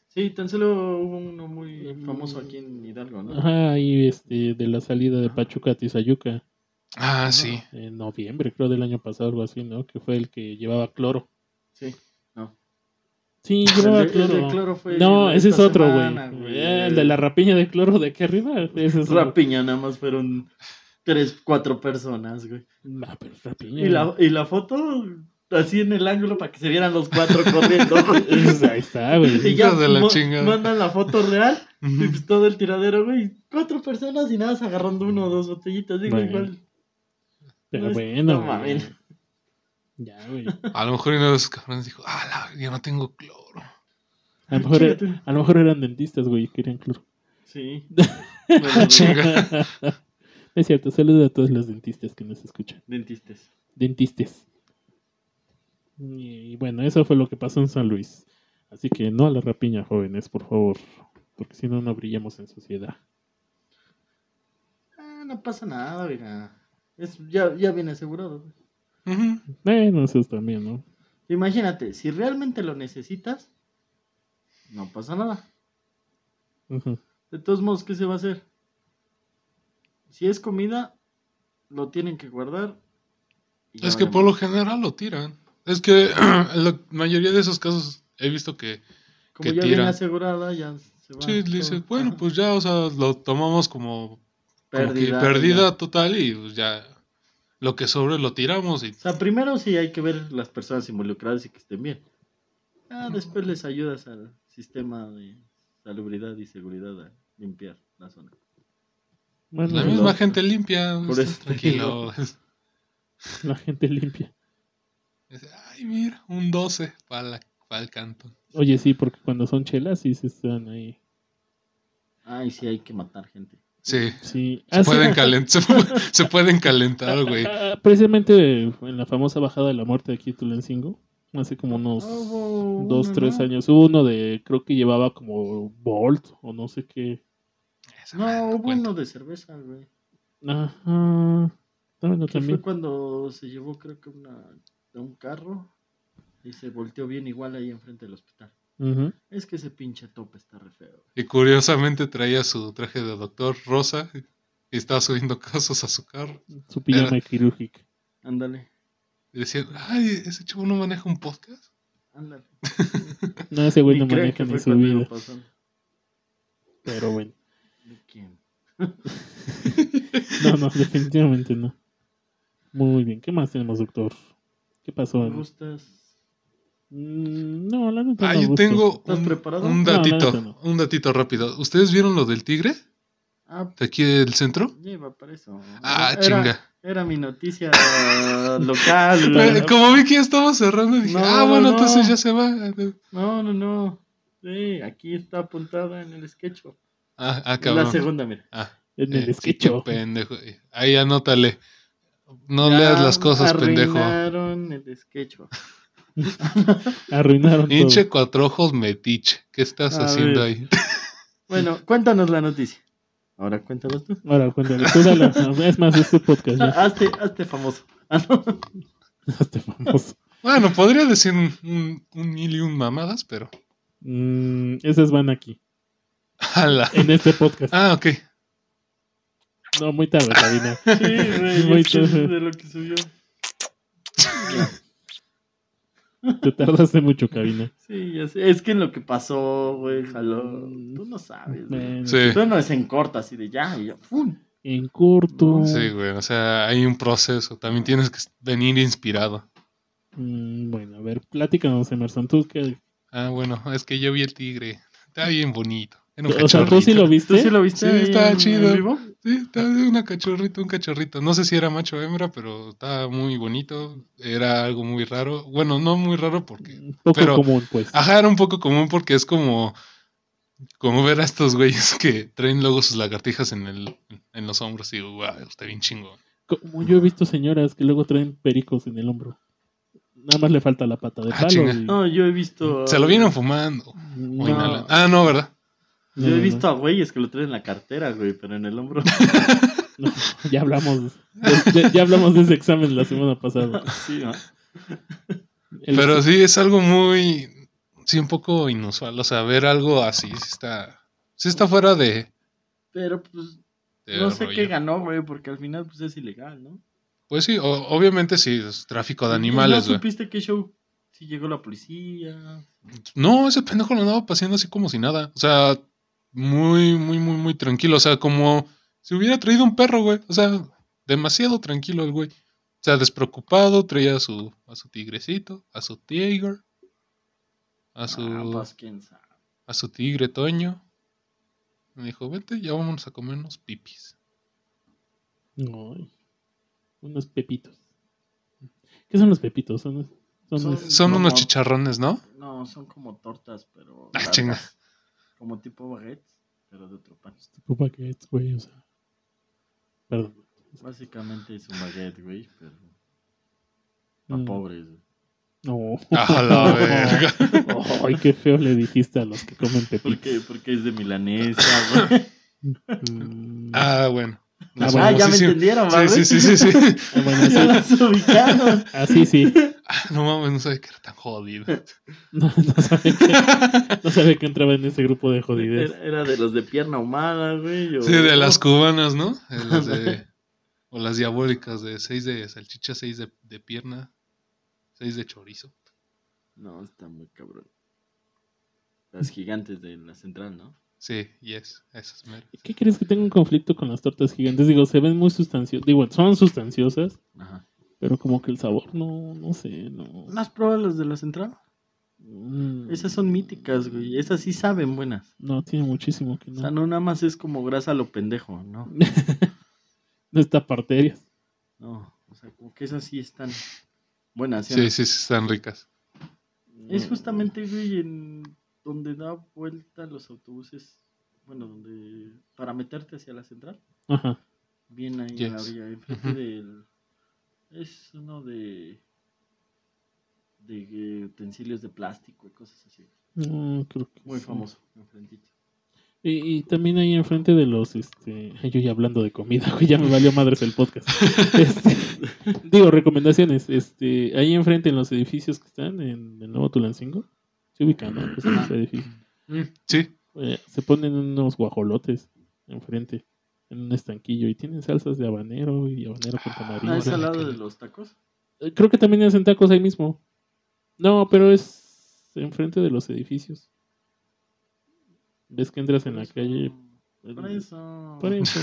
Sí, tan solo hubo uno muy famoso aquí en Hidalgo, ¿no? Ajá, y este, de la salida de Pachuca a Tizayuca Ah, Ajá. sí. en noviembre, creo, del año pasado, algo así, ¿no? Que fue el que llevaba cloro. Sí, no. Sí, El llevaba de, el cloro. de cloro fue No, ese es esta otro, güey. semana, güey. Eh, El de la rapiña de cloro de aquí arriba. Ese es otro. Rapiña, nada más fueron tres, cuatro personas, güey. Ah, pero rapiña. Y la, y la foto así en el ángulo para que se vieran los cuatro corriendo, güey. Es- Ahí está, güey. Y ya Hijo de la mo- chingada. mandan la foto real y Ujú. pues todo el tiradero, güey. Cuatro personas y nada, más agarrando uno o dos botellitas. Digo, Bueno. igual. Pero no es- bueno, no güey. mames. Ya, güey. A lo mejor uno de esos cabrones dijo, ah, la, yo no tengo cloro. A lo, mejor, Chíngate. a lo mejor eran dentistas, güey, y querían cloro. Sí. Ah, chinga. Es cierto, saludos a todos los dentistas que nos escuchan. Dentistas. Dentistas. Y bueno, eso fue lo que pasó en San Luis. Así que no a la rapiña, jóvenes, por favor. Porque si no, no brillamos en sociedad. Ah, no pasa nada, mira. Es, ya, ya viene asegurado, güey. Ujú. Bueno, eso también, ¿no? Imagínate, si realmente lo necesitas, no pasa nada. Ujú. De todos modos, ¿qué se va a hacer? Si es comida, lo tienen que guardar. y ya Es que vale por lo madre. general lo tiran. Es que en la mayoría de esos casos he visto que Como que ya viene tiran. asegurada, ya se va. sí, le dice, todo. bueno, Ajá. pues ya, o sea, lo tomamos como, como que Pérdida, pérdida ya. total y pues ya lo que sobre lo tiramos y O sea, primero sí hay que ver las personas involucradas y que estén bien. Ah, después les ayudas al sistema de salubridad y seguridad a limpiar la zona. Bueno, la Por misma eso- gente limpia. por usted eso te tranquilo. la gente limpia. Dice, ay, mira, un doce para el cantón. Oye, sí, porque cuando son chelas sí se están ahí. Ay, sí hay que matar gente. Sí, Sí. se Ah, sí. pueden, calent- se, pu- se pueden calentar, güey. Ah, ah, precisamente en la famosa bajada de la muerte de aquí en Tulancingo, hace como unos Ah, hubo dos, uno, tres ¿no? años, hubo uno de, creo que llevaba como Bolt o no sé qué. Esa madre No, no hubo cuenta. uno de cerveza, güey. Ajá. Bueno, Que también. fue cuando se llevó, creo que una, un carro y se volteó bien igual ahí enfrente del hospital. Ujú. Es que ese pinche tope está re feo. Y curiosamente traía su traje de doctor rosa y estaba subiendo casos a su carro. Su pijama Era- quirúrgica. Ándale, Y decían, ay, ese chavo no maneja un podcast. ándale. No, ese güey Ni no creo maneja que ni fue su cuando iba vida. pasando. Pero bueno. ¿De quién? No, no, definitivamente no. Muy bien. ¿Qué más tenemos, doctor? ¿Qué pasó? ¿Me en- gustas? Mm, No, la neta Ah, no yo gusto. tengo ¿Estás un, preparado? un No, la datito, neta no. un datito rápido. ¿Ustedes vieron lo del tigre? Ah, De aquí del centro. ya iba para eso. Ah, Era- chinga. Era, era mi noticia local. Eh, Como vi que ya estaba cerrando, dije, No, ah, bueno, no. entonces ya se va. No, no, no. Sí, aquí está apuntada en el sketch. Ah, ah En cabrón. la segunda, mira. Ah, En el eh, sí, sketcho. qué pendejo. Ahí anótale. No Ya leas las cosas, pendejo. Arruinaron el sketch. Arruinaron Hinche todo. cuatro ojos metiche. ¿Qué estás A haciendo ver. ahí? Bueno, cuéntanos la noticia. Ahora cuéntanos tú. Ahora, cuéntale. Tú dale. Es más, es tu podcast ya. Hazte, hazte famoso. Ah, no. Hazte famoso. Bueno, podría decir un, un, un mil y un mamadas, pero. Mm, esas van aquí. Ala. En este podcast. Ah, ok. No, muy tarde, Sabina. Sí, güey. Muy es que tarde. de lo que subió. Te tardaste mucho, cabina. Sí, ya sé. Es que en lo que pasó, güey, jaló. Tú no sabes, güey. Bueno, Sí. Tú no es en corta, así de ya, y ya. ¡Fum! En corto. Sí, güey. O sea, hay un proceso. También tienes que venir inspirado. Mm, bueno, a ver, pláticanos, Emerson. ¿Tú qué? Ah, bueno, es que yo vi el tigre. Está bien bonito. Era un O sea, ¿tú sí cachorrito. lo viste? ¿Tú sí lo viste? Sí, ahí está en- chido. en vivo? Sí, está de una cachorrito, un cachorrito. No sé si era macho o hembra, pero estaba muy bonito. Era algo muy raro. Bueno, no muy raro porque... Un poco Pero- común, pues. Ajá, era un poco común porque es como... Como ver a estos güeyes que traen luego sus lagartijas en, el, en los hombros y digo, wow, está bien chingón. Como yo he visto señoras que luego traen pericos en el hombro. Nada más le falta la pata de Ah, palo. chinga. y- No, yo he visto. Se lo vienen fumando. O No, inhalan. Ah, no, ¿verdad? no, Yo he no, visto a güeyes que lo traen en la cartera, güey, pero en el hombro. no, ya hablamos. de- de- ya hablamos de ese examen la semana pasada. Sí, ¿no? El- Pero sí, es algo muy... sí, un poco inusual. O sea, ver algo así sí está, sí está fuera de, Pero pues de no sé rollo. qué ganó, güey, porque al final pues es ilegal, ¿no? Pues sí, o- obviamente sí, es tráfico de Y- y animales, ¿No güey. supiste qué show? Si llegó la policía. No, ese pendejo lo andaba paseando así como si nada. O sea, muy, muy, muy, muy tranquilo. O sea, como si hubiera traído un perro, güey. O sea, demasiado tranquilo el güey. O sea, despreocupado, traía a su, a su tigrecito, a su tiger, a Ah, su, pues quién sabe. a su tigre Toño. Me dijo, vente, ya vámonos a comer unos pipis. Ay, unos pepitos. ¿Qué son los pepitos? Son, son, Son- es- Son Como- unos chicharrones, ¿no? No, son como tortas, pero Ah, largas. chinga. Como tipo baguettes, pero de otro pan. tipo paquetes, güey, o sea. Perdón. Básicamente es un baguette, güey, pero para Mm. pobres, güey. No. A la verga. Ay, qué feo le dijiste a los que comen pepitos. Porque, porque es de milanesa, güey. Mm. Ah, bueno. Ah, Ah, bueno, ya sí, me sí. entendieron, Sí, ¿vale? sí, sí, sí, sí. Ah, bueno, Ya sí. las ubicaron. Así sí. Ah, no mames, no sabía que era tan jodido. No, no sabía que, no sabía que entraba en ese grupo de jodidez. Era, era de los de pierna humana, güey. o- Sí, de las cubanas, ¿no? De las de, o las diabólicas de seis de salchicha, seis de, de pierna, seis de chorizo. No, está muy cabrón. Las gigantes de la central, ¿no? Sí, yes, esas meras. ¿Qué crees que tengo un conflicto con las tortas gigantes? Digo, se ven muy sustanciosas. Digo, son sustanciosas, Ajá. pero como que el sabor no, no sé, no. ¿No has probado las de la central? Mm, Esas son míticas, güey. Esas sí saben buenas. No, tiene muchísimo que O no. sea, no nada más es como grasa a lo pendejo, ¿no? No está parterias. No, o sea, como que esas sí están buenas. ¿Sí o Sí, no? sí, sí, están ricas. Es justamente, güey, en donde da vuelta los autobuses, bueno, donde para meterte hacia la central, Ajá. bien ahí en la Yes. orilla, enfrente Ujú. del... Es uno de... de eh, utensilios de plástico y cosas así. No, creo que Muy sí. famoso, enfrentito. Y, y también ahí enfrente de los, este, ay, yo ya hablando de comida, güey, ya me valió madres el podcast. Este, digo, recomendaciones, este, ahí enfrente en los edificios que están en el Nuevo Tulancingo, se ubican, ¿no? Pues esos edificios. Mm, sí, Eh, se ponen unos guajolotes enfrente, en un estanquillo, y tienen salsas de habanero y habanero con Ah, tamarindo. ¿es al Órale, lado qué de rico. los tacos? Eh, Creo que también hacen tacos ahí mismo. No, pero es enfrente de los edificios. Ves que entras en la Por eso, calle. Por eso. Por eso.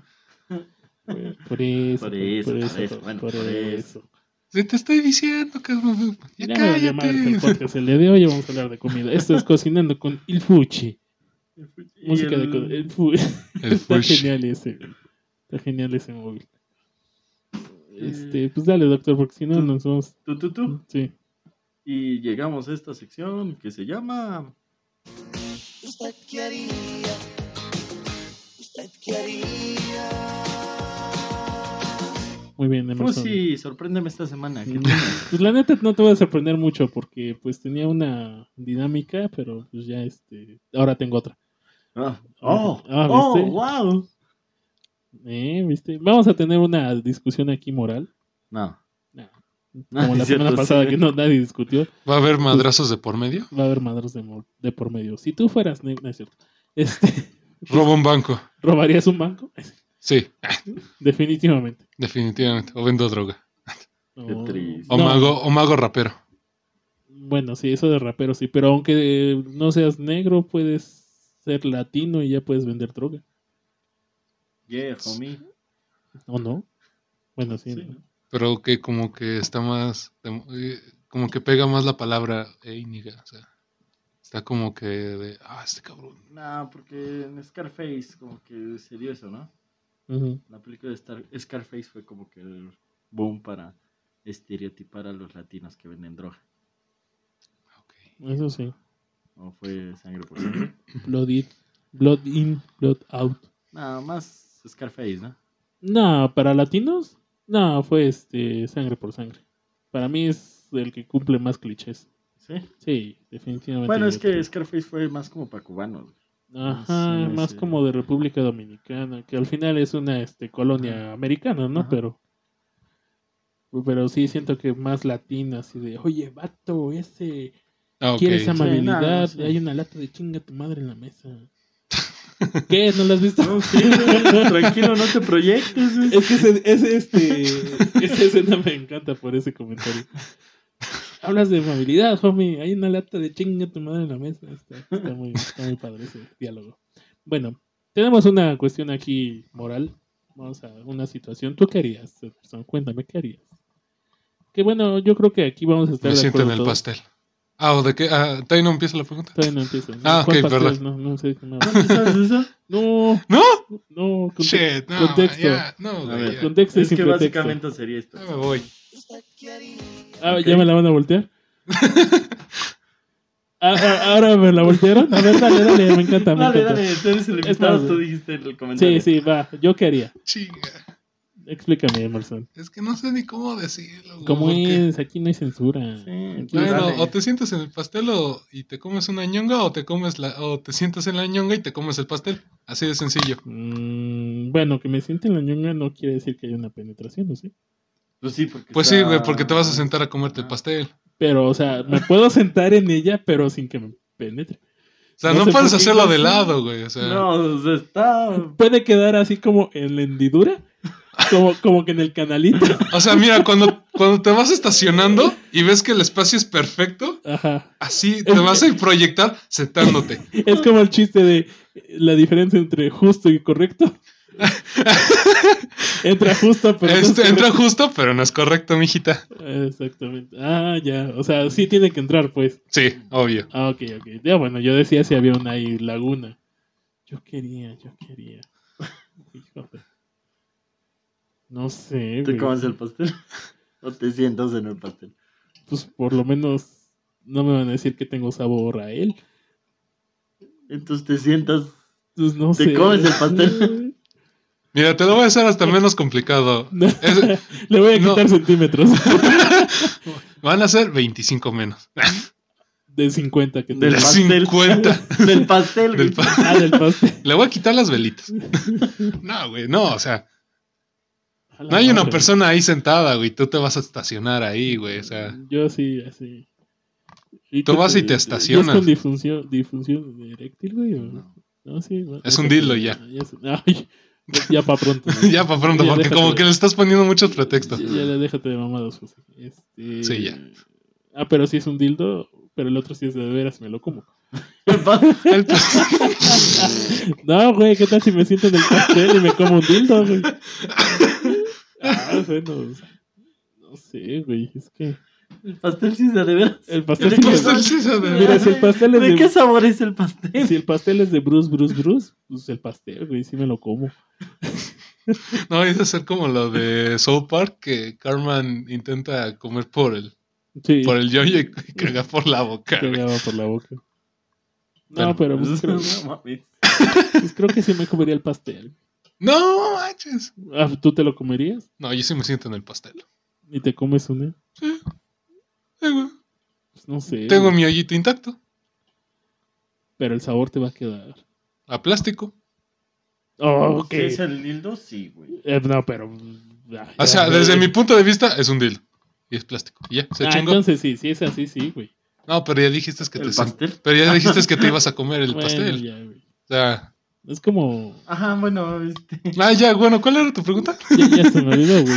Güey, Por eso. Por eso, Por por eso. eso, bueno, Por por eso. sí te estoy diciendo, cabrón. Ya, Ya me valió madre el cállate. podcast. El día de hoy vamos a hablar de comida. Esto es Cocinando con Il Fuchi. Y Música de el- co- el Fu- El Está Fuchi. genial ese. Está genial ese móvil. Este, pues dale, doctor, porque si no Tú- nos vamos. Tú, tú, tú. Sí. Y llegamos a esta sección que se llama... Usted quería, usted quería. Muy bien, Emerson. Fusi, sorpréndeme esta semana. ¿Qué tienes? Pues la neta no te voy a sorprender mucho porque pues tenía una dinámica, pero pues ya este, ahora tengo otra. Ah, oh, Ah, oh, ¿viste? wow. ¿Eh? ¿Viste? Vamos a tener una discusión aquí moral. No. Nah, No, como la es cierto, semana pasada sí. que no nadie discutió, ¿Va a haber madrazos de por medio? va a haber madros de, mo- de por medio. Si tú fueras negro, no es cierto. Este, Robo un banco. ¿robarías un banco? Sí, Definitivamente. definitivamente. O vendo droga. No, triste. O, no. mago, o mago rapero. Bueno, sí, eso de rapero sí, pero aunque eh, no seas negro, puedes ser latino y ya puedes vender droga. Yeah, homie. ¿O no? Bueno, sí. Sí, ¿no? ¿no? Pero que como que está más... eh, Como que pega más la palabra éiniga. O sea, está como que de... Ah, este cabrón. No, porque en Scarface como que se dio eso, ¿no? Ujú. La película de Star- Scarface fue como que el boom para estereotipar a los latinos que venden droga. Ok. Eso sí. ¿O fue sangre por sangre? Blood in, blood in, blood out. Nada más Scarface, ¿no? No, para latinos, no, fue este sangre por sangre. Para mí es el que cumple más clichés. Sí. Sí, definitivamente. Bueno, yo es que creo. Scarface fue más como para cubanos. Ajá, Sí, más sí. como de República Dominicana, que al final es una este, colonia americana, ¿no? Ajá. Pero pero sí siento que más latina, así de, oye, vato, ese Ah, ok. ¿Quieres Sí, amabilidad? nada, no sé. Hay una lata de chinga tu madre en la mesa. ¿Qué? ¿No lo has visto? No, sí, güey, tranquilo, no te proyectes. güey. Es que ese, ese, este, esa escena me encanta por ese comentario. Hablas de amabilidad, homie. Hay una lata de chinga tu madre en la mesa. Está, está muy, está muy padre ese diálogo. Bueno, tenemos una cuestión aquí moral. Vamos a una situación. ¿Tú qué harías, Ederson? Cuéntame, ¿qué harías? Que bueno, yo creo que aquí vamos a estar Me de siento acuerdo en el todos. pastel. Ah, ¿o de qué? Ah, ¿todavía no empieza la pregunta? Todavía no empiezo. ¿no? Ah, ¿Cuál ok, pastel? perdón. No, no sé de qué me ¿No hablas. te sabes eso? No, ¿No? no, conte- Shit, no, contexto. ya, no, A güey, ver, ya. Contexto y es sin que pretexto. básicamente sería esto. Ya me voy. Ah, Ok. ¿ya me la van a voltear? Ah, ah, ¿ahora me la voltearon? A ver, dale, dale, me encanta, me Dale, encanta. dale, tú eres el Es invitado, más, tú dijiste el comentario. Sí, sí, va. ¿Yo qué haría? Chinga. Explícame, Emerson. Es que no sé ni cómo decirlo, güey. ¿Cómo porque- es? Aquí no hay censura. Sí, Aquí pues es- Bueno, dale. o te sientas en el pastel o, y te comes una ñonga o te comes la o te sientas en la ñonga y te comes el pastel. Así de sencillo. Mm, bueno, que me siente en la ñonga no quiere decir que haya una penetración, ¿no sé? Pues sí, porque Pues está- sí, güey, porque te vas a sentar a comerte el Ajá. pastel. Pero, o sea, me puedo sentar en ella, pero sin que me penetre. O sea, No no, sé puedes por qué, hacerlo no de sé. lado, güey. O sea, No, o sea, está... Puede quedar así como en la hendidura, como, como que en el canalito. o sea, mira, cuando, cuando te vas estacionando y ves que el espacio es perfecto, Ajá. así te vas a proyectar sentándote. Es como el chiste de la diferencia entre justo y correcto. Entra justo, pero no es Este, entra correcto. justo, pero no es correcto, mijita. Exactamente. Ah, ya. O sea, sí tiene que entrar, pues. Sí, obvio. Ah, ok, ok. Ya, bueno, yo decía si había una ahí laguna. Yo quería, yo quería. Híjole. No sé, ¿Te güey. comes el pastel? ¿O te sientas en el pastel? Pues por lo menos no me van a decir que tengo sabor a él. Entonces te sientas... Pues no ¿Te sé. comes el pastel? Mira, te lo voy a hacer hasta menos complicado. No. Es- Le voy a no. quitar centímetros. van a ser veinticinco menos. De cincuenta que Del De tengo. pastel. cincuenta. Del pastel, Del güey. pa- Ah, del pastel. Le voy a quitar las velitas. No, güey, no, o sea, A la no hay una madre. persona ahí sentada, güey. Tú te vas a estacionar ahí, güey. O sea, Yo sí, así. ¿Y Tú qué vas y te ¿Y es estacionas. con difusión, difusión eréctil, güey? ¿o? No. No, sí. bueno, Es un déjate- dildo ya. Ya, se- ay, ya para pronto. güey. ya para pronto, Ya porque déjate como de- que le estás poniendo muchos pretextos. Ya, ya déjate de mamados, José. Este... Sí, ya. Ah, pero sí es un dildo, pero el otro sí es de veras, me lo como. El pastel. El- No, güey, ¿qué tal si me siento en el pastel y me como un dildo, güey? Ah, bueno, no sé, güey, es que El pastel sí es de veras. el pastel ¿De sí qué me- sabor? pastel sí es de Mira, si el pastel es ¿De de- qué sabor es el pastel? Si el pastel es de Bruce, Bruce, Bruce, pues el pastel, güey, sí me lo como. no, es de ser como lo de South Park, que Carmen intenta comer por el, Sí, por el yoyo y caga por la boca, güey. cagaba por la boca. No, Bueno, pero pues creo, No mames. pues creo que sí me comería el pastel. No, manches. Ah, ¿tú te lo comerías? No, yo sí me siento en el pastel. ¿Y te comes una? Sí, sí, güey. Pues no sé. Tengo güey. mi hoyito intacto. Pero el sabor te va a quedar. A plástico. Oh, ok. ¿Si es el dildo? Sí, güey. Eh, no, pero. ah, O sea, ya, desde eh, mi punto de vista, es un dildo. Y es plástico. Y ya, se Ah, chingó. entonces sí, sí es así, sí, güey. No, pero ya dijiste que ¿El te pastel? Pero ya dijiste que te ibas a comer el Bueno, pastel. ya, güey. O sea. Es como. Ajá, bueno, este... Ah, ya, bueno, ¿cuál era tu pregunta? Ya, ya se me olvidó, güey.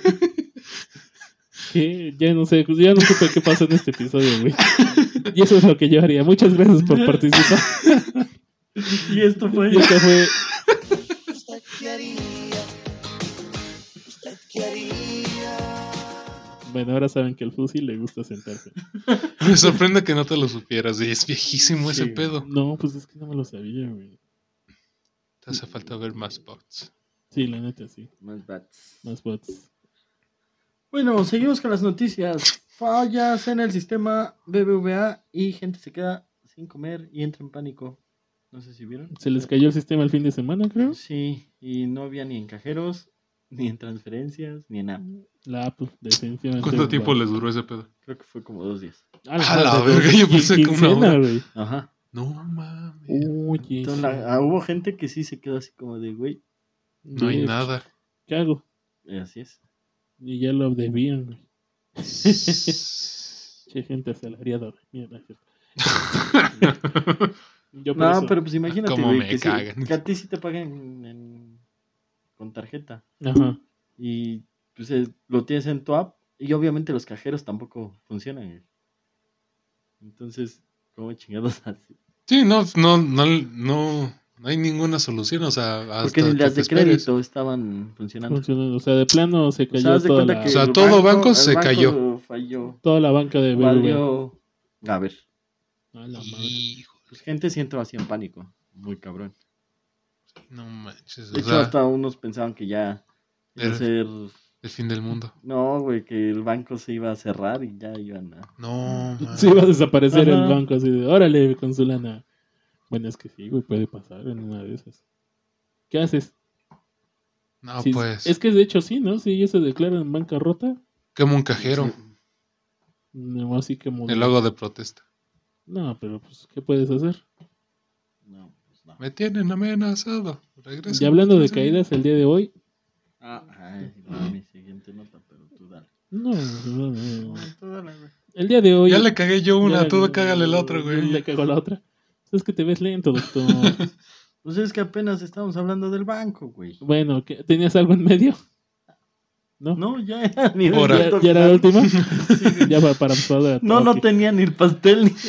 ¿Qué? Ya no sé, ya no supe qué pasó en este episodio, güey. Y eso es lo que yo haría. Muchas gracias por participar. Y esto fue... Y esto fue. ¿Usted qué haría? ¿Usted qué haría? Bueno, ahora saben que al Fusi le gusta sentarse. Me sorprende que no te lo supieras. y Es viejísimo ese Sí. pedo. No, pues es que no me lo sabía, güey. Te hace falta ver más bots. Sí, la neta, sí. Más bats. Más bots. Bueno, seguimos con las noticias. Fallas en el sistema B B V A y gente se queda sin comer y entra en pánico. No sé si vieron. Se les cayó el sistema el fin de semana, creo. Sí, y no había ni en cajeros, ni en transferencias, ni en app. La app, definitivamente. ¿Cuánto tiempo va- les duró ese pedo? Creo que fue como dos días. A A la madre, verga, yo qui- pensé que una quincena, hora. güey. Ajá. No mames. Oye, Entonces, sí. la- ah, hubo gente que sí se quedó así como de, güey, No hay De- nada. ¿Qué hago? eh, así es. Y ya lo debían, güey. Che, gente asalariada, güey. Mierda, es cierto. Yo por No, eso- pero pues imagínate, Cómo güey, me que, si- cagan. que a ti sí te paguen en- con tarjeta Ajá. y pues eh, lo tienes en tu app y obviamente los cajeros tampoco funcionan, güey. Entonces, ¿cómo chingados así? Sí, no, no, no, no, no hay ninguna solución, o sea, Porque hasta ni que las te de esperes. crédito estaban funcionando. Funcionando. O sea, de plano se O cayó sea, haz de toda, cuenta la, que O sea, el todo banco el se cayó. falló. toda la banca de B B V A. Valió. A ver, A la madre. Hijo, pues gente sí entró así en pánico. Muy cabrón. no manches, De o hecho, sea, hasta unos pensaban que ya iba a Era- ser. el fin del mundo. No, güey, que el banco se iba a cerrar y ya iban a. No, man. Sí, va a desaparecer el Ajá. banco así de, órale, con su lana. Bueno, es que sí, güey, puede pasar en una de esas. ¿Qué haces? No, Sí, pues, Es que de hecho sí, ¿no? Si ellos se declaran en bancarrota, quema un cajero, Sí. no así como... el logo de protesta. No, pero pues, ¿qué puedes hacer? No, pues no. Me tienen amenazado. Regresa. Y hablando de caídas, el día de hoy... Ah, ay, no, mi siguiente nota, pero tú dale. No, no, no. Tú dale, güey. El día de hoy... Ya le cagué yo una, ya tú le- cágale la otra, yo güey. Le cago la otra. Es que te ves lento, doctor. Pues es que apenas estamos hablando del banco, güey. Bueno, ¿qué- ¿tenías algo en medio? ¿No? No, ya era mi Ahora. ¿Ya, evento ya era la final. última? Sí, güey. Ya para, para pasar a- No, no ok. tenía ni el pastel ni.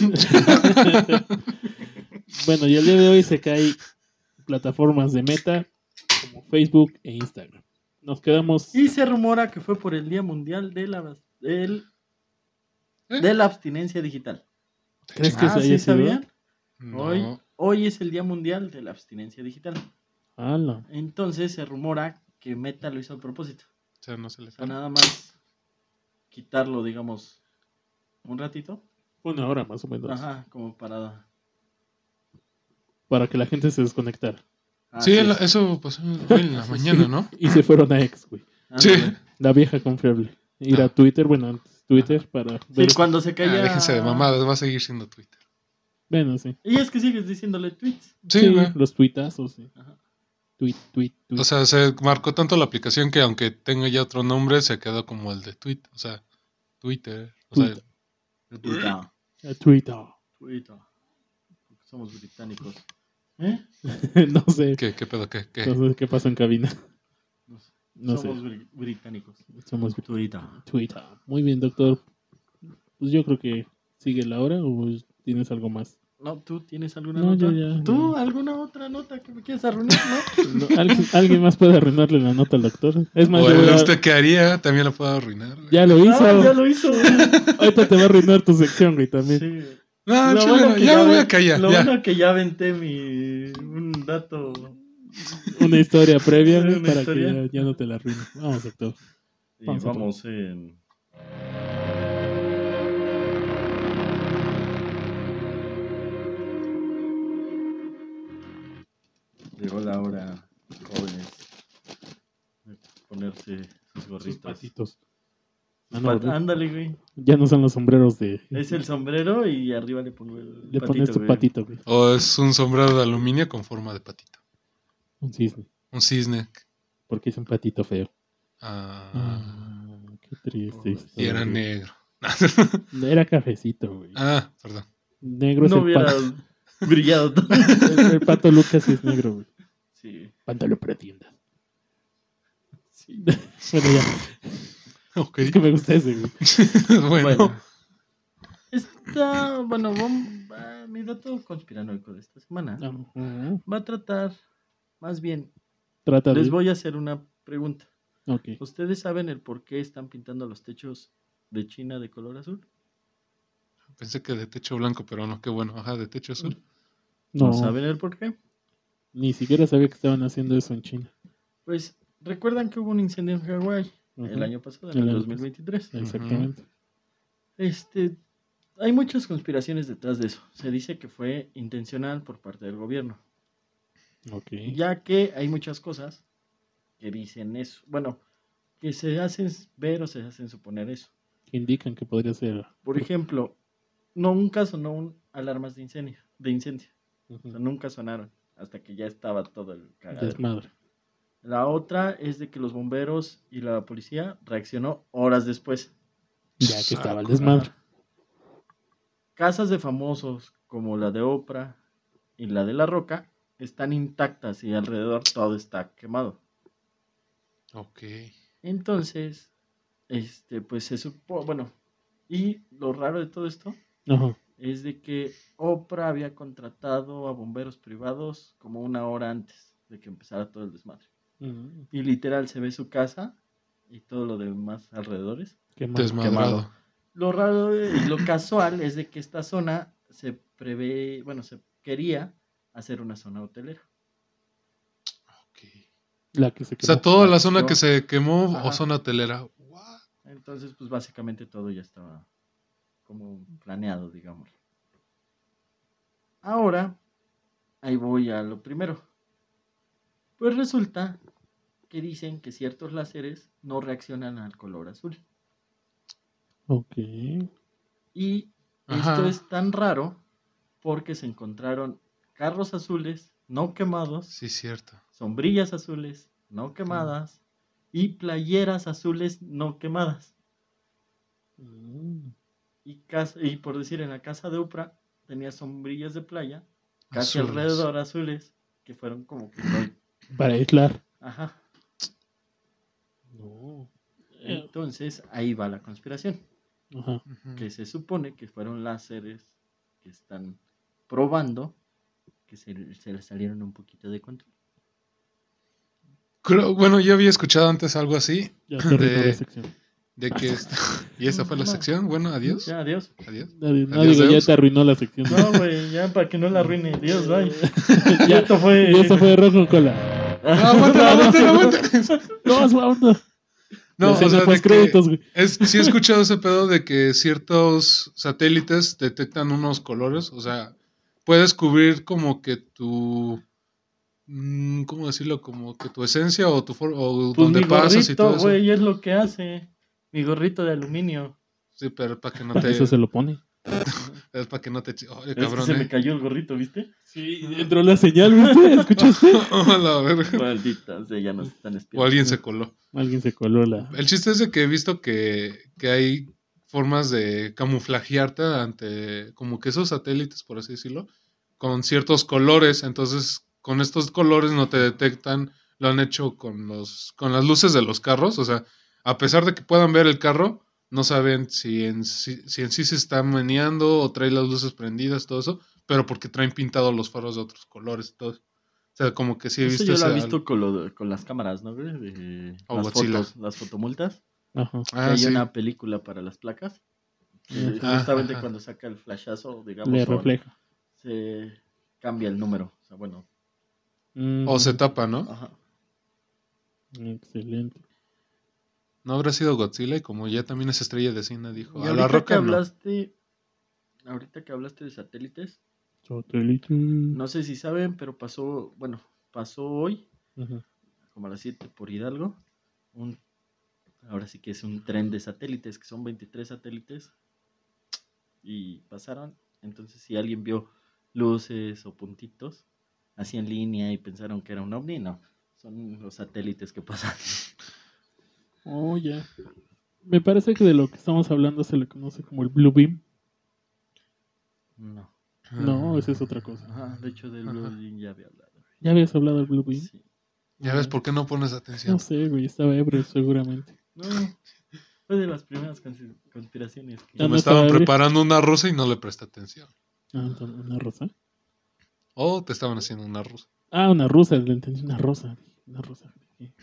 Bueno, y el día de hoy se caen plataformas de Meta como Facebook e Instagram. Nos quedamos... Y se rumora que fue por el Día Mundial de la, del- ¿Eh? de la Abstinencia Digital. ¿Crees que Ah, se ¿sí haya sido? sabían? No. Hoy, hoy es el Día Mundial de la Abstinencia Digital. Ah, no. Entonces se rumora que Meta lo hizo a propósito. O sea, no se le O sea, sale. nada más quitarlo, digamos, un ratito. Una hora más o menos. Ajá, como para... Para que la gente se desconectara. Sí, Así el- es. eso pasó fue en la mañana, ¿no? Y se fueron a X, güey. Sí. Ándale. La vieja confiable. Ir a Ah. Twitter, bueno, antes Twitter para Sí, ver. cuando se Ah, caía... déjense de mamadas, va a seguir siendo Twitter. Bueno, sí. Y es que sigues diciéndole tweets. Sí, güey. los tuitazos, sí. Ajá. Tweet, tweet, tweet. O sea, se marcó tanto la aplicación que aunque tenga ya otro nombre, se quedó como el de Twitter. O sea, Twitter. O sea, Twitter. Twitter. A Twitter. Twitter. Porque somos británicos. ¿Eh? No sé. ¿qué, qué pedo? ¿Qué? ¿Qué? No sé qué pasa en cabina. No sé. No somos sé. bri- británicos. Somos Twitter. Twitter. Muy bien, doctor. Pues yo creo que sigue la hora o tienes algo más. No, ¿tú tienes alguna No, nota? yo ya, ¿Tú ya. alguna otra nota que me quieras arruinar, no? No, ¿alguien, alguien más puede arruinarle la nota al doctor? Es más, O yo el voy a- usted qué haría, también lo puedo arruinar. güey. ya lo hizo. Ah, ya lo hizo. güey. Ahorita te va a arruinar tu sección, güey, también. Sí. No, Lo chile, bueno no, que ya me voy ave- a callar. Lo Ya. bueno que ya aventé mi... un dato... Una historia previa, güey, Una para historia. que ya, ya no te la arruine. Vamos, doctor. Y Vamos a vamos en... Llegó la hora, jóvenes, de ponerse sus Sus gorritos. patitos. Ah, Sus no, pat- güey. Ándale, güey. Ya no son los sombreros de... Es el sombrero y arriba le pongo el Le pones patito, tu güey. patito, güey. O es un sombrero de aluminio con forma de patito. Un cisne. Un cisne. Porque es un patito feo. Ah, Ah, qué triste y y era historia. negro. Era cafecito, güey. Ah, perdón. Negro es No el, hubiera pato. brillado tanto. el, el pato Lucas sí es negro, güey. Sí, Pantalón para tienda. sí. Bueno, ya. Ok. Es que me gusta ese, güey. bueno. Bueno. Esta, bueno, vam- va- mi dato conspiranoico de esta semana Ajá. va a tratar, más bien, Trata de... les voy a hacer una pregunta. Ok. ¿Ustedes saben el por qué están pintando los techos de China de color azul? Pensé que de techo blanco, pero no, qué bueno. Ajá, de techo azul. ¿No, No, saben el por qué? ni siquiera sabía que estaban haciendo eso en China. Pues, ¿recuerdan que hubo un incendio en Hawái el Ujú. año pasado, en El el año dos mil veintitrés? Exactamente. Este, hay muchas conspiraciones detrás de eso. Se dice que fue intencional por parte del gobierno, Ok. ya que hay muchas cosas que dicen eso. Bueno, que se hacen ver o se hacen suponer eso. Que indican que podría ser... Por ejemplo, no nunca sonó un alarmas de incendio, de incendio. O sea, Ujú. nunca sonaron hasta que ya estaba todo el cagadero. Desmadre. La otra es de que los bomberos y la policía reaccionó horas después. Ya que estaba el Ah, desmadre. casas de famosos como la de Oprah y la de La Roca están intactas y alrededor todo está quemado. Ok. Entonces, este, pues se supo, bueno, y lo raro de todo esto Ajá. es de que Oprah había contratado a bomberos privados como una hora antes de que empezara todo el desmadre. Mm, Y literal se ve su casa y todo lo demás alrededores qué mal. Desmadrado. quemado. Lo raro y lo casual es de que esta zona se prevé, bueno, se quería hacer una zona hotelera. Ok. La que se O sea, quemó. toda la Las zona quemó. que se quemó o Ajá. zona hotelera. What? Entonces, pues básicamente todo ya estaba como planeado, digamos. Ahora, ahí voy a lo primero. Pues resulta que dicen que ciertos láseres no reaccionan al color azul. Ok. Y esto Ajá. es tan raro porque se encontraron carros azules no quemados, Sí, cierto. sombrillas azules no quemadas y playeras azules no quemadas. Mm, Y, casa, y por decir, en la casa de Oprah tenía sombrillas de playa, casi Azules. alrededor azules, que fueron como que no. para aislar. Ajá. No. Eh, Entonces ahí va la conspiración, Ajá. Ujú. que se supone que fueron láseres que están probando que se, se les salieron un poquito de control. Creo- bueno, yo había escuchado antes algo así. Ya te arruinó la De, sección. de que... est- y esa fue la No. sección. Bueno, adiós. Ya, adiós. Adiós. Nadie, no Adiós, digo, ya Deus. te arruinó la sección. No, güey, ya para que no la arruine. Dios, bye. ya, Y esto fue. y eso fue rojo con cola. No, aguanta, aguanta, aguanta. No, es vámonos. No, o Escena sea, de postcréditos, que güey. es, sí he escuchado ese pedo de que ciertos satélites detectan unos colores, o sea, puedes cubrir como que tu, mm, ¿cómo decirlo? Como que tu esencia o tu for- o Pues donde mi pasas y todo gorrito, eso. güey, es lo que hace. Mi gorrito de aluminio. Sí, pero para que no Para te, eso se lo pone. es para que no te, chi- oye, Es que cabrón, se me eh. cayó el gorrito, ¿viste? Sí, entró la señal, ¿viste? ¿Escuchaste? A la verga. Maldita, sea, ya nos están O espiando. alguien se coló. Alguien se coló la. El chiste es de que he visto que, que hay formas de camuflajearte ante como que esos satélites, por así decirlo, con ciertos colores. Entonces, con estos colores no te detectan. Lo han hecho con los con las luces de los carros. O sea, a pesar de que puedan ver el carro, no saben si en sí, si en sí se está meneando o trae las luces prendidas, todo eso, pero porque traen pintados los faros de otros colores y todo. O sea, como que sí he Eso visto yo lo he ese visto con, lo- con las cámaras, ¿no, güey? De- O las Godzilla. fotos, las fotomultas. Ajá. Que Ah, hay sí. una película para las placas. Que Ajá. justamente Ajá. cuando saca el flashazo, digamos, Le son- refleja. se cambia el número. O sea, bueno. Mm, O se tapa, ¿no? Ajá. Excelente. No habrá sido Godzilla y como ya también es estrella de cine, dijo, Y a la ahorita que roca no. hablaste, ahorita que hablaste de satélites, Satélite. no sé si saben, pero pasó, bueno, pasó hoy, Ajá. como a las siete por Hidalgo, un, ahora sí que es un tren de satélites, que son veintitrés satélites, y pasaron. Entonces, si alguien vio luces o puntitos así en línea y pensaron que era un ovni, no, son los satélites que pasan. Oh, ya. Me parece que de lo que estamos hablando se le conoce como el Blue Beam. No. No, esa es otra cosa. Ajá, de hecho, del Ajá. Blue Beam ya había hablado. ¿Ya habías hablado del Blue Beam? Sí. Ya ves por qué no pones No atención. sé, güey, estaba ebrio seguramente. No, fue de las primeras cons- conspiraciones que... Ah, Yo no me estaban estaba ebrio. preparando una rosa y no le presté atención. Ah, entonces, ¿una rosa? O te estaban haciendo una rosa. Ah, una rosa, le entendí, una rosa. Una rosa.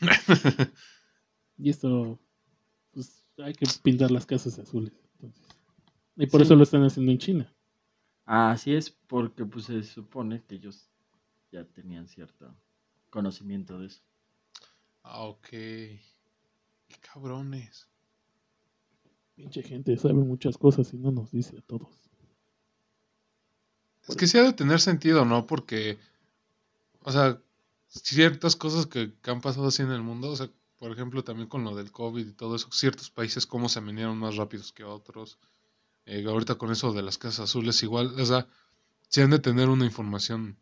Y esto, pues hay que pintar las casas azules. Entonces. Y por Sí. eso lo están haciendo en China. Así es, porque pues se supone que ellos ya tenían cierto conocimiento de eso. Ah, ok. Qué cabrones. Pinche gente sabe muchas cosas y no nos dice a todos. Es que sí ha de tener sentido, ¿no? Porque, o sea, ciertas cosas que, que han pasado así en el mundo, o sea, por ejemplo, también con lo del COVID y todo eso, ciertos países cómo se vinieron más rápidos que otros. Eh, ahorita con eso de las casas azules, igual, o sea, sí han de tener una información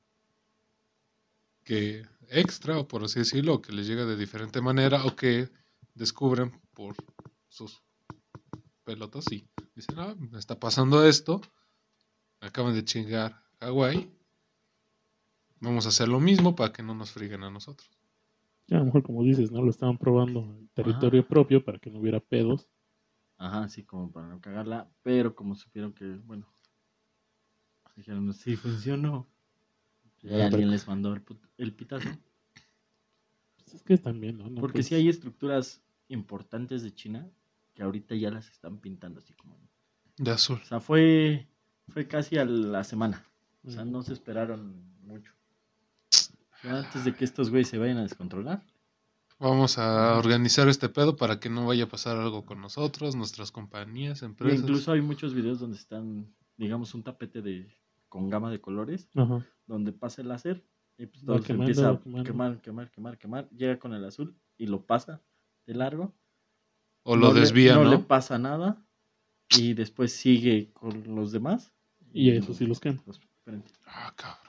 que extra, o por así decirlo, o que les llega de diferente manera, o que descubren por sus pelotas y dicen, ah, me está pasando esto, acaban de chingar Hawái. Vamos a hacer lo mismo para que no nos friguen a nosotros. Ya, a lo mejor, como dices, ¿no? Lo estaban probando en territorio Ajá. propio para que no hubiera pedos. Ajá, así como para no cagarla. Pero como supieron que, bueno, dijeron, sí funcionó. Y Bueno, alguien pero- les mandó el, put- el pitazo. Pues es que también, ¿no? No, Porque pues, sí hay estructuras importantes de China que ahorita ya las están pintando así como. De azul. O sea, fue, fue casi a la semana. O sea, ujú. no se esperaron mucho. O sea, antes de que estos güeyes se vayan a descontrolar. Vamos a Ajá. organizar este pedo para que no vaya a pasar algo con nosotros, nuestras compañías, Y empresas. incluso hay muchos videos donde están, digamos, un tapete de con gama de colores, Ajá. donde pasa el láser y pues Va todo se quemando, empieza va a quemando. quemar, quemar, quemar, quemar. Llega con el azul y lo pasa de largo. O lo no le, desvía, no ¿no? le pasa nada. Y después sigue con los demás. Y eso sí los quema. los prende. Ah, cabrón.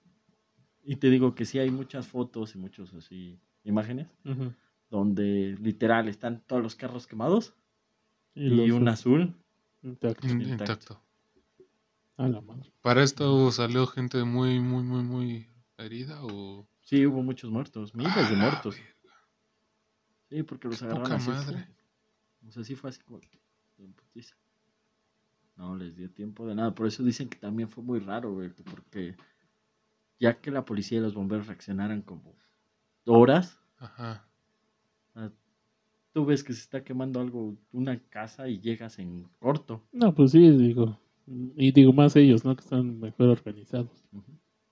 Y te digo que sí hay muchas fotos y muchos así imágenes Ujú. donde literal están todos los carros quemados Y, y, los un azul intactos. In- Intacto. Intacto. A la madre. ¿Para esto salió gente muy, muy, muy, muy herida o...? Sí, hubo muchos muertos, miles ¡A de la muertos. verga! Sí, porque los Qué agarraron poca así. madre. fu- O sea, sí fue así como en putiza. No les dio tiempo de nada. Por eso dicen que también fue muy raro, güey. que Porque ya que la policía y los bomberos reaccionaran como horas, Ajá. ah, tú ves que se está quemando algo, una casa y llegas en corto. No, pues sí, digo. Y digo más ellos, ¿no? Que están mejor organizados. Ujú.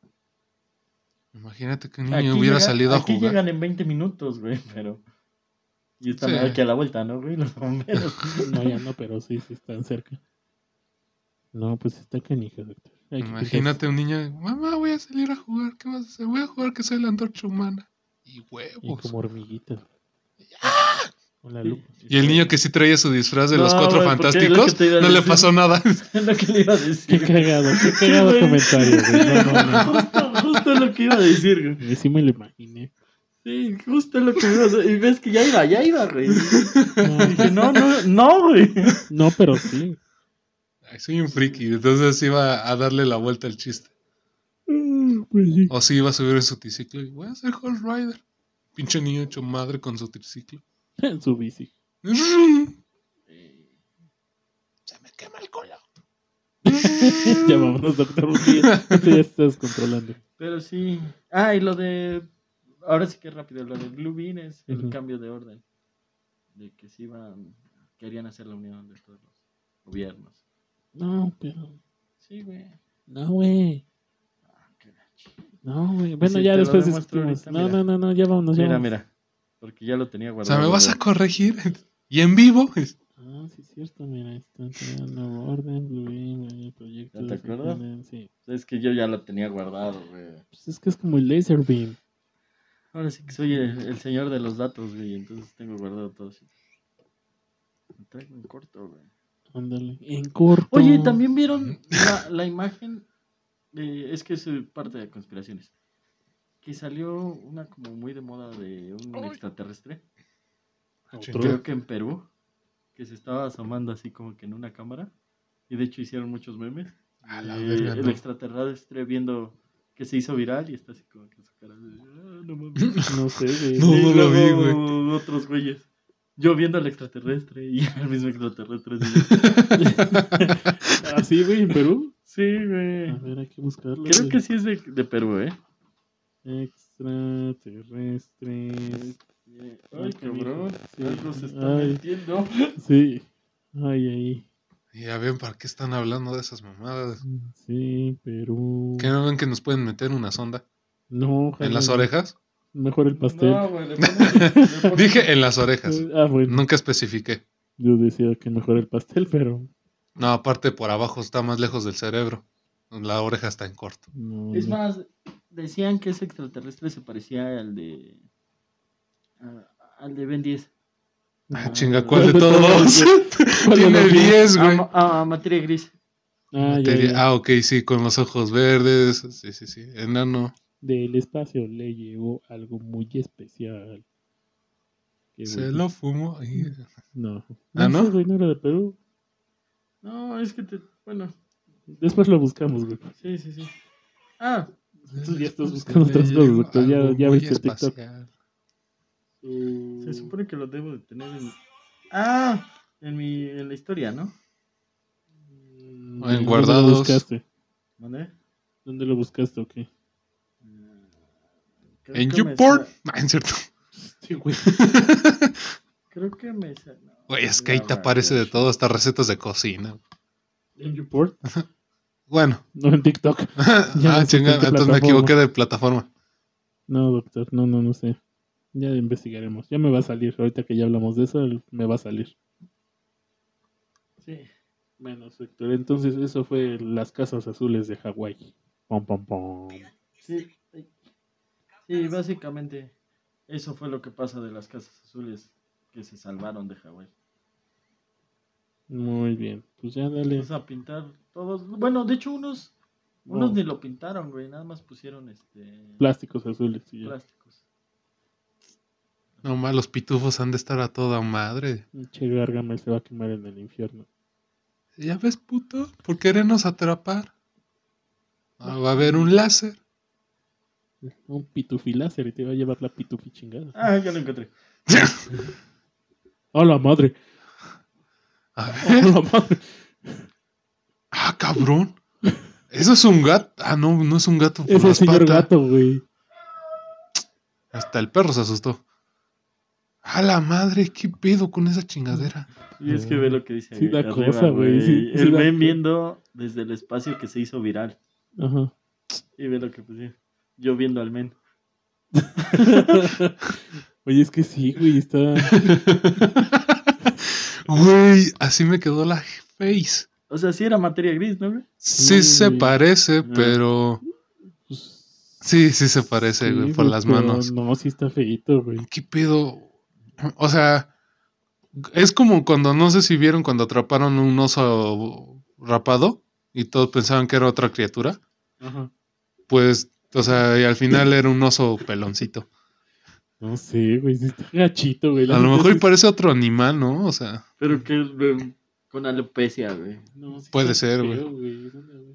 Imagínate que un niño Aquí, hubiera llega- salido a aquí jugar. llegan en veinte minutos, güey, pero... Y están Sí. aquí a la vuelta, ¿no, güey? Los bomberos. No, ya no, pero sí, sí están cerca. No, pues está canija, doctor. Hay que Imagínate pintarse- un niño, mamá, voy a salir a jugar, ¿qué vas a hacer? Voy a jugar que soy la antorcha humana. Y Y huevos. como hormiguitas. Con la Sí, lupa. Y el niño que sí traía su disfraz de los No, cuatro güey, porque es lo fantásticos, que te iba a no le decir. pasó nada. Es lo que le iba a Qué decir. cagado, qué Sí, cagado güey. comentario, güey. No, no, no. Justo, justo lo que iba a decir, güey. Y sí me lo imaginé. Sí, justo lo que iba a decir. Y ves que ya iba, ya iba, güey. No, Dije, no, no, no, güey. no, pero sí. Ay, soy un friki, entonces iba a darle la vuelta al chiste. Ah, Pues sí. O sí iba a subir en su triciclo y voy a ser Horse Rider. Pinche niño hecho madre con su triciclo. En su bici. Se me quema el culo. Ya vámonos, doctor. Porque ya- esto ya estás controlando. Pero sí. Ah, y lo de. Ahora sí que rápido. Lo de Blue Bean es el Ujú. cambio de orden. De que se iban. Querían hacer la unión de todos los gobiernos. No, pero. Sí, güey. No, güey. Ah, qué gacho. No, güey. Bueno, si ya te lo después demuestro discutimos. ahorita, No, mira. no, no, no, ya vámonos. Ya Mira, vámonos. mira. Porque ya lo tenía O guardado. sea, ¿me vas a güey. corregir? ¿Y en vivo? Ah, sí, es cierto. Mira, está el nuevo orden. Blue Beam, el proyecto. ¿Ya te de- acuerdas? Sí. Es que yo ya lo tenía guardado, güey. Pues es que es como el laser beam. Ahora sí que soy el, el señor de los datos, güey. Entonces tengo guardado todo así. Lo traigo en corto, güey. Ándale. En corto. Oye, también vieron la, la imagen. De, es que es eh, parte de conspiraciones. Que salió una como muy de moda de un extraterrestre. Otro. Creo que en Perú. Que se estaba asomando así como que en una cámara. Y de hecho hicieron muchos memes. A la de verga, el no. extraterrestre viendo que se hizo viral y está así como que su cara de, "Ah, no mames". No sé, güey. No, Y no lo vi, luego otros güeyes. Yo viendo al extraterrestre y el mismo extraterrestre. así. ¿Ah, sí, güey? ¿En Perú? Sí, güey. A ver, hay que buscarlo. Creo güey. que sí es de, de Perú, ¿eh? Extraterrestres. Ay, cabrón. Sí. Algo se está Ay. metiendo. Sí. Ay, ay. Ya ven, ¿para qué están hablando de esas mamadas? Sí, Perú. ¿Qué no ven que nos pueden meter una sonda No, en ojalá las no. orejas? Mejor el pastel. No, güey, le pones- le pones- Dije en las orejas. Ah, bueno. Nunca especifiqué. Yo decía que mejor el pastel, pero. No, aparte por abajo está más lejos del cerebro. La oreja está en corto. No, Es no. más, decían que ese extraterrestre se parecía al de. a- al de Ben diez. Ah, Ah, chinga, ¿cuál ¿cuál de de todos? todos? ¿Cuál de Tiene los diez? diez, A, güey. ma- a- a materia gris. Ah, ya, Materia- ya. Ah, ok, sí, con los ojos verdes. Sí, sí, sí. Enano. Del espacio le llegó algo muy especial. Qué Se güey. lo fumo. Ay, No. ¿Ah, no? sé, güey, no era de Perú. No, es que te. Bueno, Después lo buscamos, güey. Sí, sí, sí. Ah, Tú ya estás buscando otras cosas, doctor. Ya, Algo ya muy viste el TikTok. espacial. se supone que lo debo de tener en... Ah, en mi... en la historia, ¿no? Mm, O en ¿dónde guardados. lo buscaste? ¿Dónde? ¿Dónde lo buscaste o qué? Creo En que me YouPorn. sa- No, en cierto. Sí, güey. Creo que me... sa- no, Güey, es que ahí te la aparece de radiation. todo, hasta recetas de cocina. ¿En YouPorn? Bueno. No, en TikTok. Ya ah, no sé chinga, en qué entonces me plataforma. equivoqué de plataforma. No, doctor, no, no, no sé. Ya investigaremos. Ya me va a salir. Ahorita que ya hablamos de eso, me va a salir. Sí. Bueno, doctor, entonces eso fue las casas azules de Hawái. Pom, pom, pom. Sí. Sí, básicamente eso fue lo que pasa de las casas azules que se salvaron de Hawái. Muy bien. Pues ya dale. Vamos a pintar todos. Bueno, de hecho unos unos No, ni lo pintaron, güey, nada más pusieron este plásticos azules. Sí, ya. plásticos. No más, los pitufos han de estar a toda madre. Che, Gargamel se va a quemar en el infierno. Ya ves, puto, por querernos atrapar. Ah, va a haber un láser. Un pitufiláser y te va a llevar la pitufi chingada. Ah, ya lo encontré. ¡Oh, la madre! A ¡Oh, ver. la madre! Ah, cabrón. Eso es un gato. Ah, no, no es un gato. por Es el las señor patas. gato, güey. Hasta el perro se asustó. A la madre, ¿qué pedo con esa chingadera? Y es que ve lo que dice Sí ahí da arriba, cosa, güey, sí, sí El da ven cosa. viendo desde el espacio que se hizo viral. Ajá. Y ve lo que pusieron. Yo viendo al men. Oye, es que sí, güey, está... Güey, así me quedó la face. O sea, sí era materia gris, ¿no, güey? Sí Sí, se güey. parece, pero... Pues, Sí, sí se parece, sí, güey, por güey, las pero manos. No, sí está feíto, güey. ¿Qué pedo? O sea, es como cuando, no sé si vieron cuando atraparon un oso rapado y todos pensaban que era otra criatura. Ajá. Pues, o sea, y al final era un oso peloncito. No sé, güey, sí está gachito, güey. La A lo neta mejor y sí- parece otro animal, ¿no? O sea, Pero que eh, con alopecia, güey. No, sí puede está ser, feo, güey. ¿Dónde? A ver.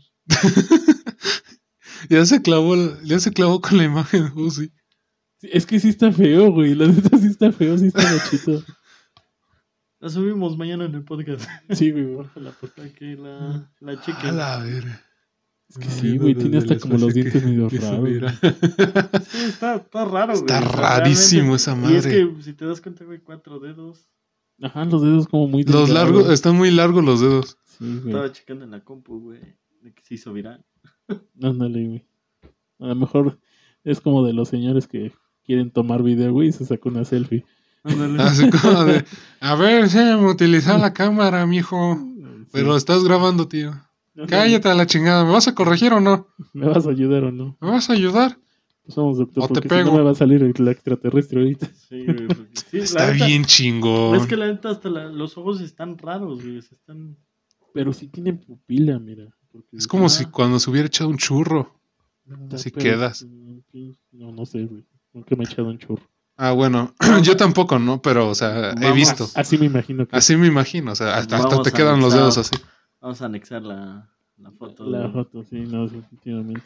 ya se clavó, ya se clavó con la imagen de Uzi. Sí, es que sí está feo, güey. La neta sí está feo, sí está gachito. La subimos mañana en el podcast. Sí, güey, bájala por Para que la, la A chequen. la verga. Es que sí, güey, tiene hasta como los dientes medio raros. Sí, está, está raro, güey. Está O sea, rarísimo realmente- esa Y es madre. que si te das cuenta, güey, cuatro dedos. Ajá, los dedos como muy Los delgados. largos, están muy largos los dedos. Sí, güey. Estaba checando en la compu, güey. De que se hizo viral. Ándale, güey. A lo mejor es como de los señores que quieren tomar video, güey, y se saca una selfie. Ándale. Así como de, a ver, enséñame a utilizar la cámara, mijo. Sí. Pero estás grabando, tío. Ándale. Cállate a la chingada, ¿me vas a corregir o no? ¿Me vas a ayudar o no? ¿Me vas a ayudar? Pues vamos, doctor, O te porque si pego. no me va a salir el extraterrestre ahorita. Sí, güey. porque sí, la Está neta- bien chingón. Es que la neta hasta la- los ojos están raros, güey. o sea, están... Pero sí tienen pupila, mira. porque- Es como Ah. si cuando se hubiera echado un churro. Está- así pero- quedas. No, no sé, güey. Nunca me he echado un churro. Ah, bueno, yo tampoco, ¿no? Pero, o sea, he Vamos. visto. Así me imagino que Así me imagino, o sea, hasta, hasta Vamos te a quedan los anexar. dedos así. Vamos a anexar la, la foto. la güey. foto, sí, no, definitivamente.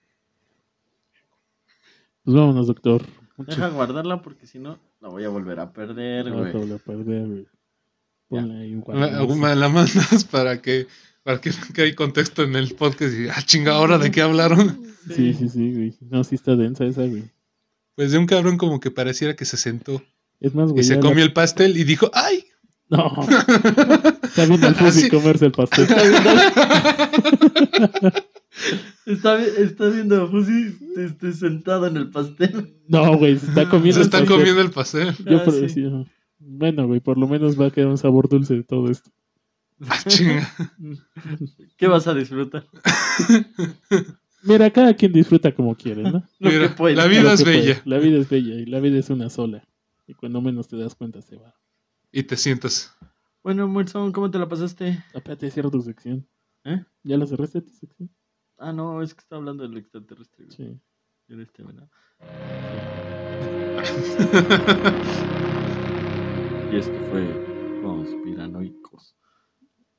Pues vámonos, doctor. Muchas Deja guardarla porque si no la voy a volver a perder, güey. gracias por perder, güey. Ponle ahí un Me, guardazo. me la mandas para que para que, que hay contexto en el podcast y, ah, chinga, ¿ahora de qué hablaron? Sí, sí, sí, güey. No, sí está densa esa, güey. Pues de un cabrón como que pareciera que se sentó Es más, güey. y se ya comió la- el pastel y dijo, ¡ay! No. Está viendo el Fusi Así. comerse el pastel. Está, vi- está viendo a Fusi este, sentado en el pastel. No, güey, se está comiendo Se el están pastel. comiendo el pastel. Yo Ah, por sí. decir, ajá. Bueno, güey, por lo menos va a quedar un sabor dulce de todo esto. Ah, chinga. ¿Qué vas a disfrutar? Mira, cada quien disfruta como quiere, ¿no? Lo Mira, que puede. la vida Lo es que puede. bella. La vida es bella y la vida es una sola. Y cuando menos te das cuenta se va. Y te sientas. Bueno, Wilson, ¿cómo te la pasaste? Espérate, cierra tu sección. ¿Eh? ¿Ya la cerraste tu sección? Ah, no, es que está hablando del extraterrestre. güey. Sí. En este, ¿verdad? Y esto fue Conspiranoicos.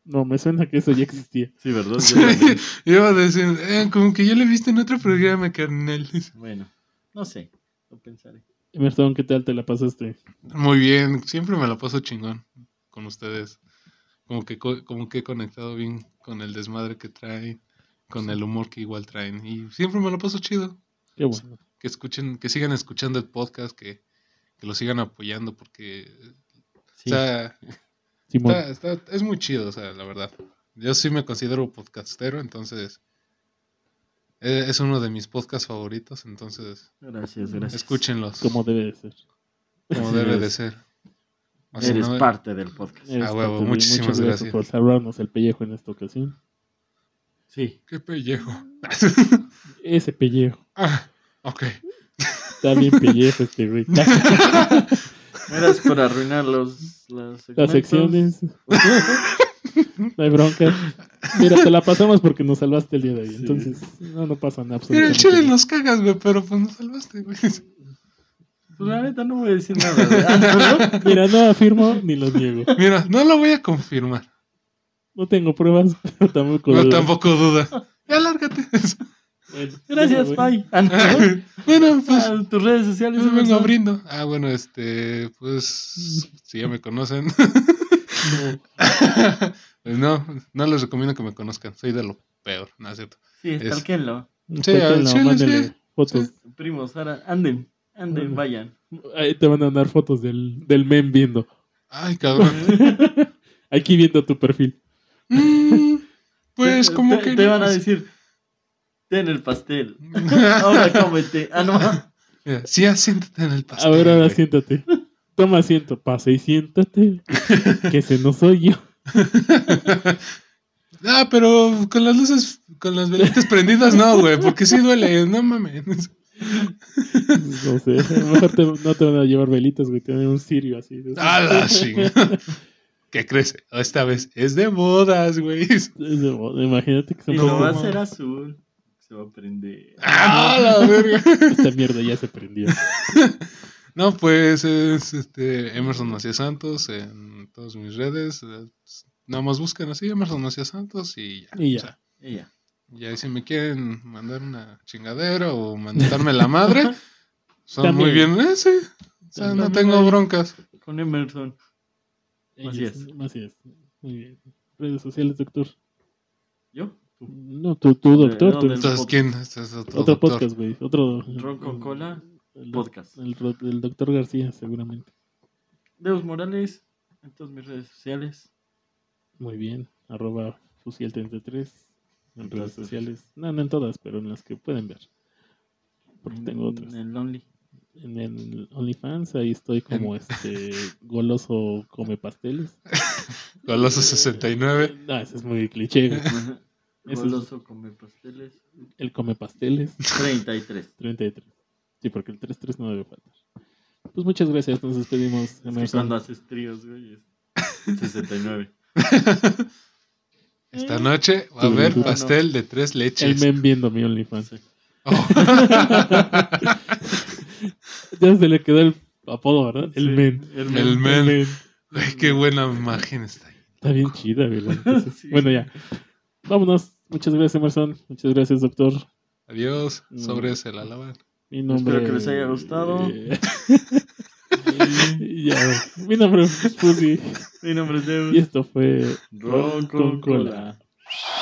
No, me suena que eso ya existía. Sí, ¿verdad? Sí, Yo también. iba a decir, eh, como que yo lo he visto en otro programa, carnal. Bueno, no sé, lo pensaré. Emerson, ¿qué tal te la pasaste? Muy bien, siempre me la paso chingón con ustedes. Como que, co- como que he conectado bien con el desmadre que traen, con el humor que igual traen. Y siempre me la paso chido. Qué bueno. Que escuchen, que sigan escuchando el podcast, que, que lo sigan apoyando, porque Sí. o sea, Simón, está, está- es muy chido, o sea, la verdad. Yo sí me considero podcastero, entonces eh, es uno de mis podcasts favoritos, entonces Gracias, gracias. escúchenlos como debe de ser. como Así debe es. de ser. O si Eres no, parte del podcast. Eres Ah, huevo, parte de- muchísimas Muchas gracias, gracias. por salvarnos el pellejo en esta ocasión. Sí. qué pellejo. Ese pellejo. Ah, ok. Está bien pellejo este güey. Eras por arruinar los, los Las segmentos. secciones. No hay bronca. Mira, te la pasamos porque nos salvaste el día de hoy. Sí. Entonces, no, no pasa nada. Mira, el absolutamente chile nada. nos cagas, güey, pero pues nos salvaste, güey. Pues la neta no voy a decir nada. güey. Ah, no, no. Mira, no afirmo ni lo niego. Mira, no lo voy a confirmar. No tengo pruebas, pero tampoco. No, dudas. tampoco duda. Ya lárgate. Bueno, Gracias, ya me voy. bye. Ah, no. Bueno, pues Ah, tus redes sociales. pues vengo Emerson. abriendo. Ah, bueno, este, pues si ya me conocen. No. Pues no, no les recomiendo que me conozcan. Soy de lo peor, ¿no es cierto? Sí, Es- estalquenlo. Sí, Cuéntenlo, al chile, mándenle sí. fotos. Primos, ahora anden, anden, vayan. Ahí te van a mandar fotos del, del men viendo. Ay, cabrón. Aquí viendo tu perfil. Mm, pues Te- como te, que te no, van a pues. decir, ten el pastel. Ahora cómete. Ah, no. Mira, sí, siéntate en el pastel. A ver, ahora güey. siéntate. Toma asiento, pasa y siéntate. Que ese no soy yo. Ah, pero con las luces, con las velitas prendidas, no, güey, porque sí duele, no mames. No sé, a lo mejor te- no te van a llevar velitas, güey. Te van a dar un cirio así. de esos. Ah, la chinga. ¿Qué crees? Esta vez es de bodas, güey. Es de moda, imagínate que se Y me no va a no. ser azul. Se va a prender. Ah, la verga. Esta mierda ya se prendió. No, pues es este Emerson Macías Santos en todas mis redes. eh, Nada más buscan así Emerson Macías Santos y ya. Y O ya. sea, Y ya. ya si me quieren mandar una chingadera o mandarme la madre, son También. muy bien. Eh, sí. O sea, no También tengo hay- broncas. Con Emerson. Así Ellos, es. Así es. Muy bien. Redes sociales, doctor. ¿Yo? Tú. No, tú, tú doctor. ¿De tú. dónde? Entonces, ¿quién? Este es otro, Otro doctor. podcast, güey. Otro. Ron con cola. El, Podcast. El, ro- el doctor García, seguramente. Deus Morales. En todas mis redes sociales. Muy bien. Arroba Fusiel treinta y tres. En En redes todas. sociales. No, no en todas, pero en las que pueden ver. Porque tengo otras. En el Only. En el OnlyFans, ahí estoy como este goloso come pasteles. Goloso sesenta y nueve. No, ese es muy cliché, güey. Ajá. Ese es- Goloso come pasteles. El come pasteles treinta y tres. treinta y tres. Sí, porque el treinta y tres no debe faltar. Pues muchas gracias, nos despedimos. Es que Emerson. cuando haces tríos, güey, es sesenta y nueve. Esta noche va a haber No, pastel de tres El leches. men viendo mi OnlyFans. Sí. Oh. Ya se le quedó el apodo, ¿verdad? El Sí, men. El El men. men. Ay, qué buena imagen está ahí. Está bien chida, güey. la neta, sí. Sí. Bueno, ya. Vámonos. Muchas gracias, Emerson. Muchas gracias, doctor. Adiós. Mm. Sobre se la lavan. Mi nombre... Espero que les haya gustado. Eh, ya, mi nombre es Pussy. Mi nombre es Y Deus. esto fue Ron con cola.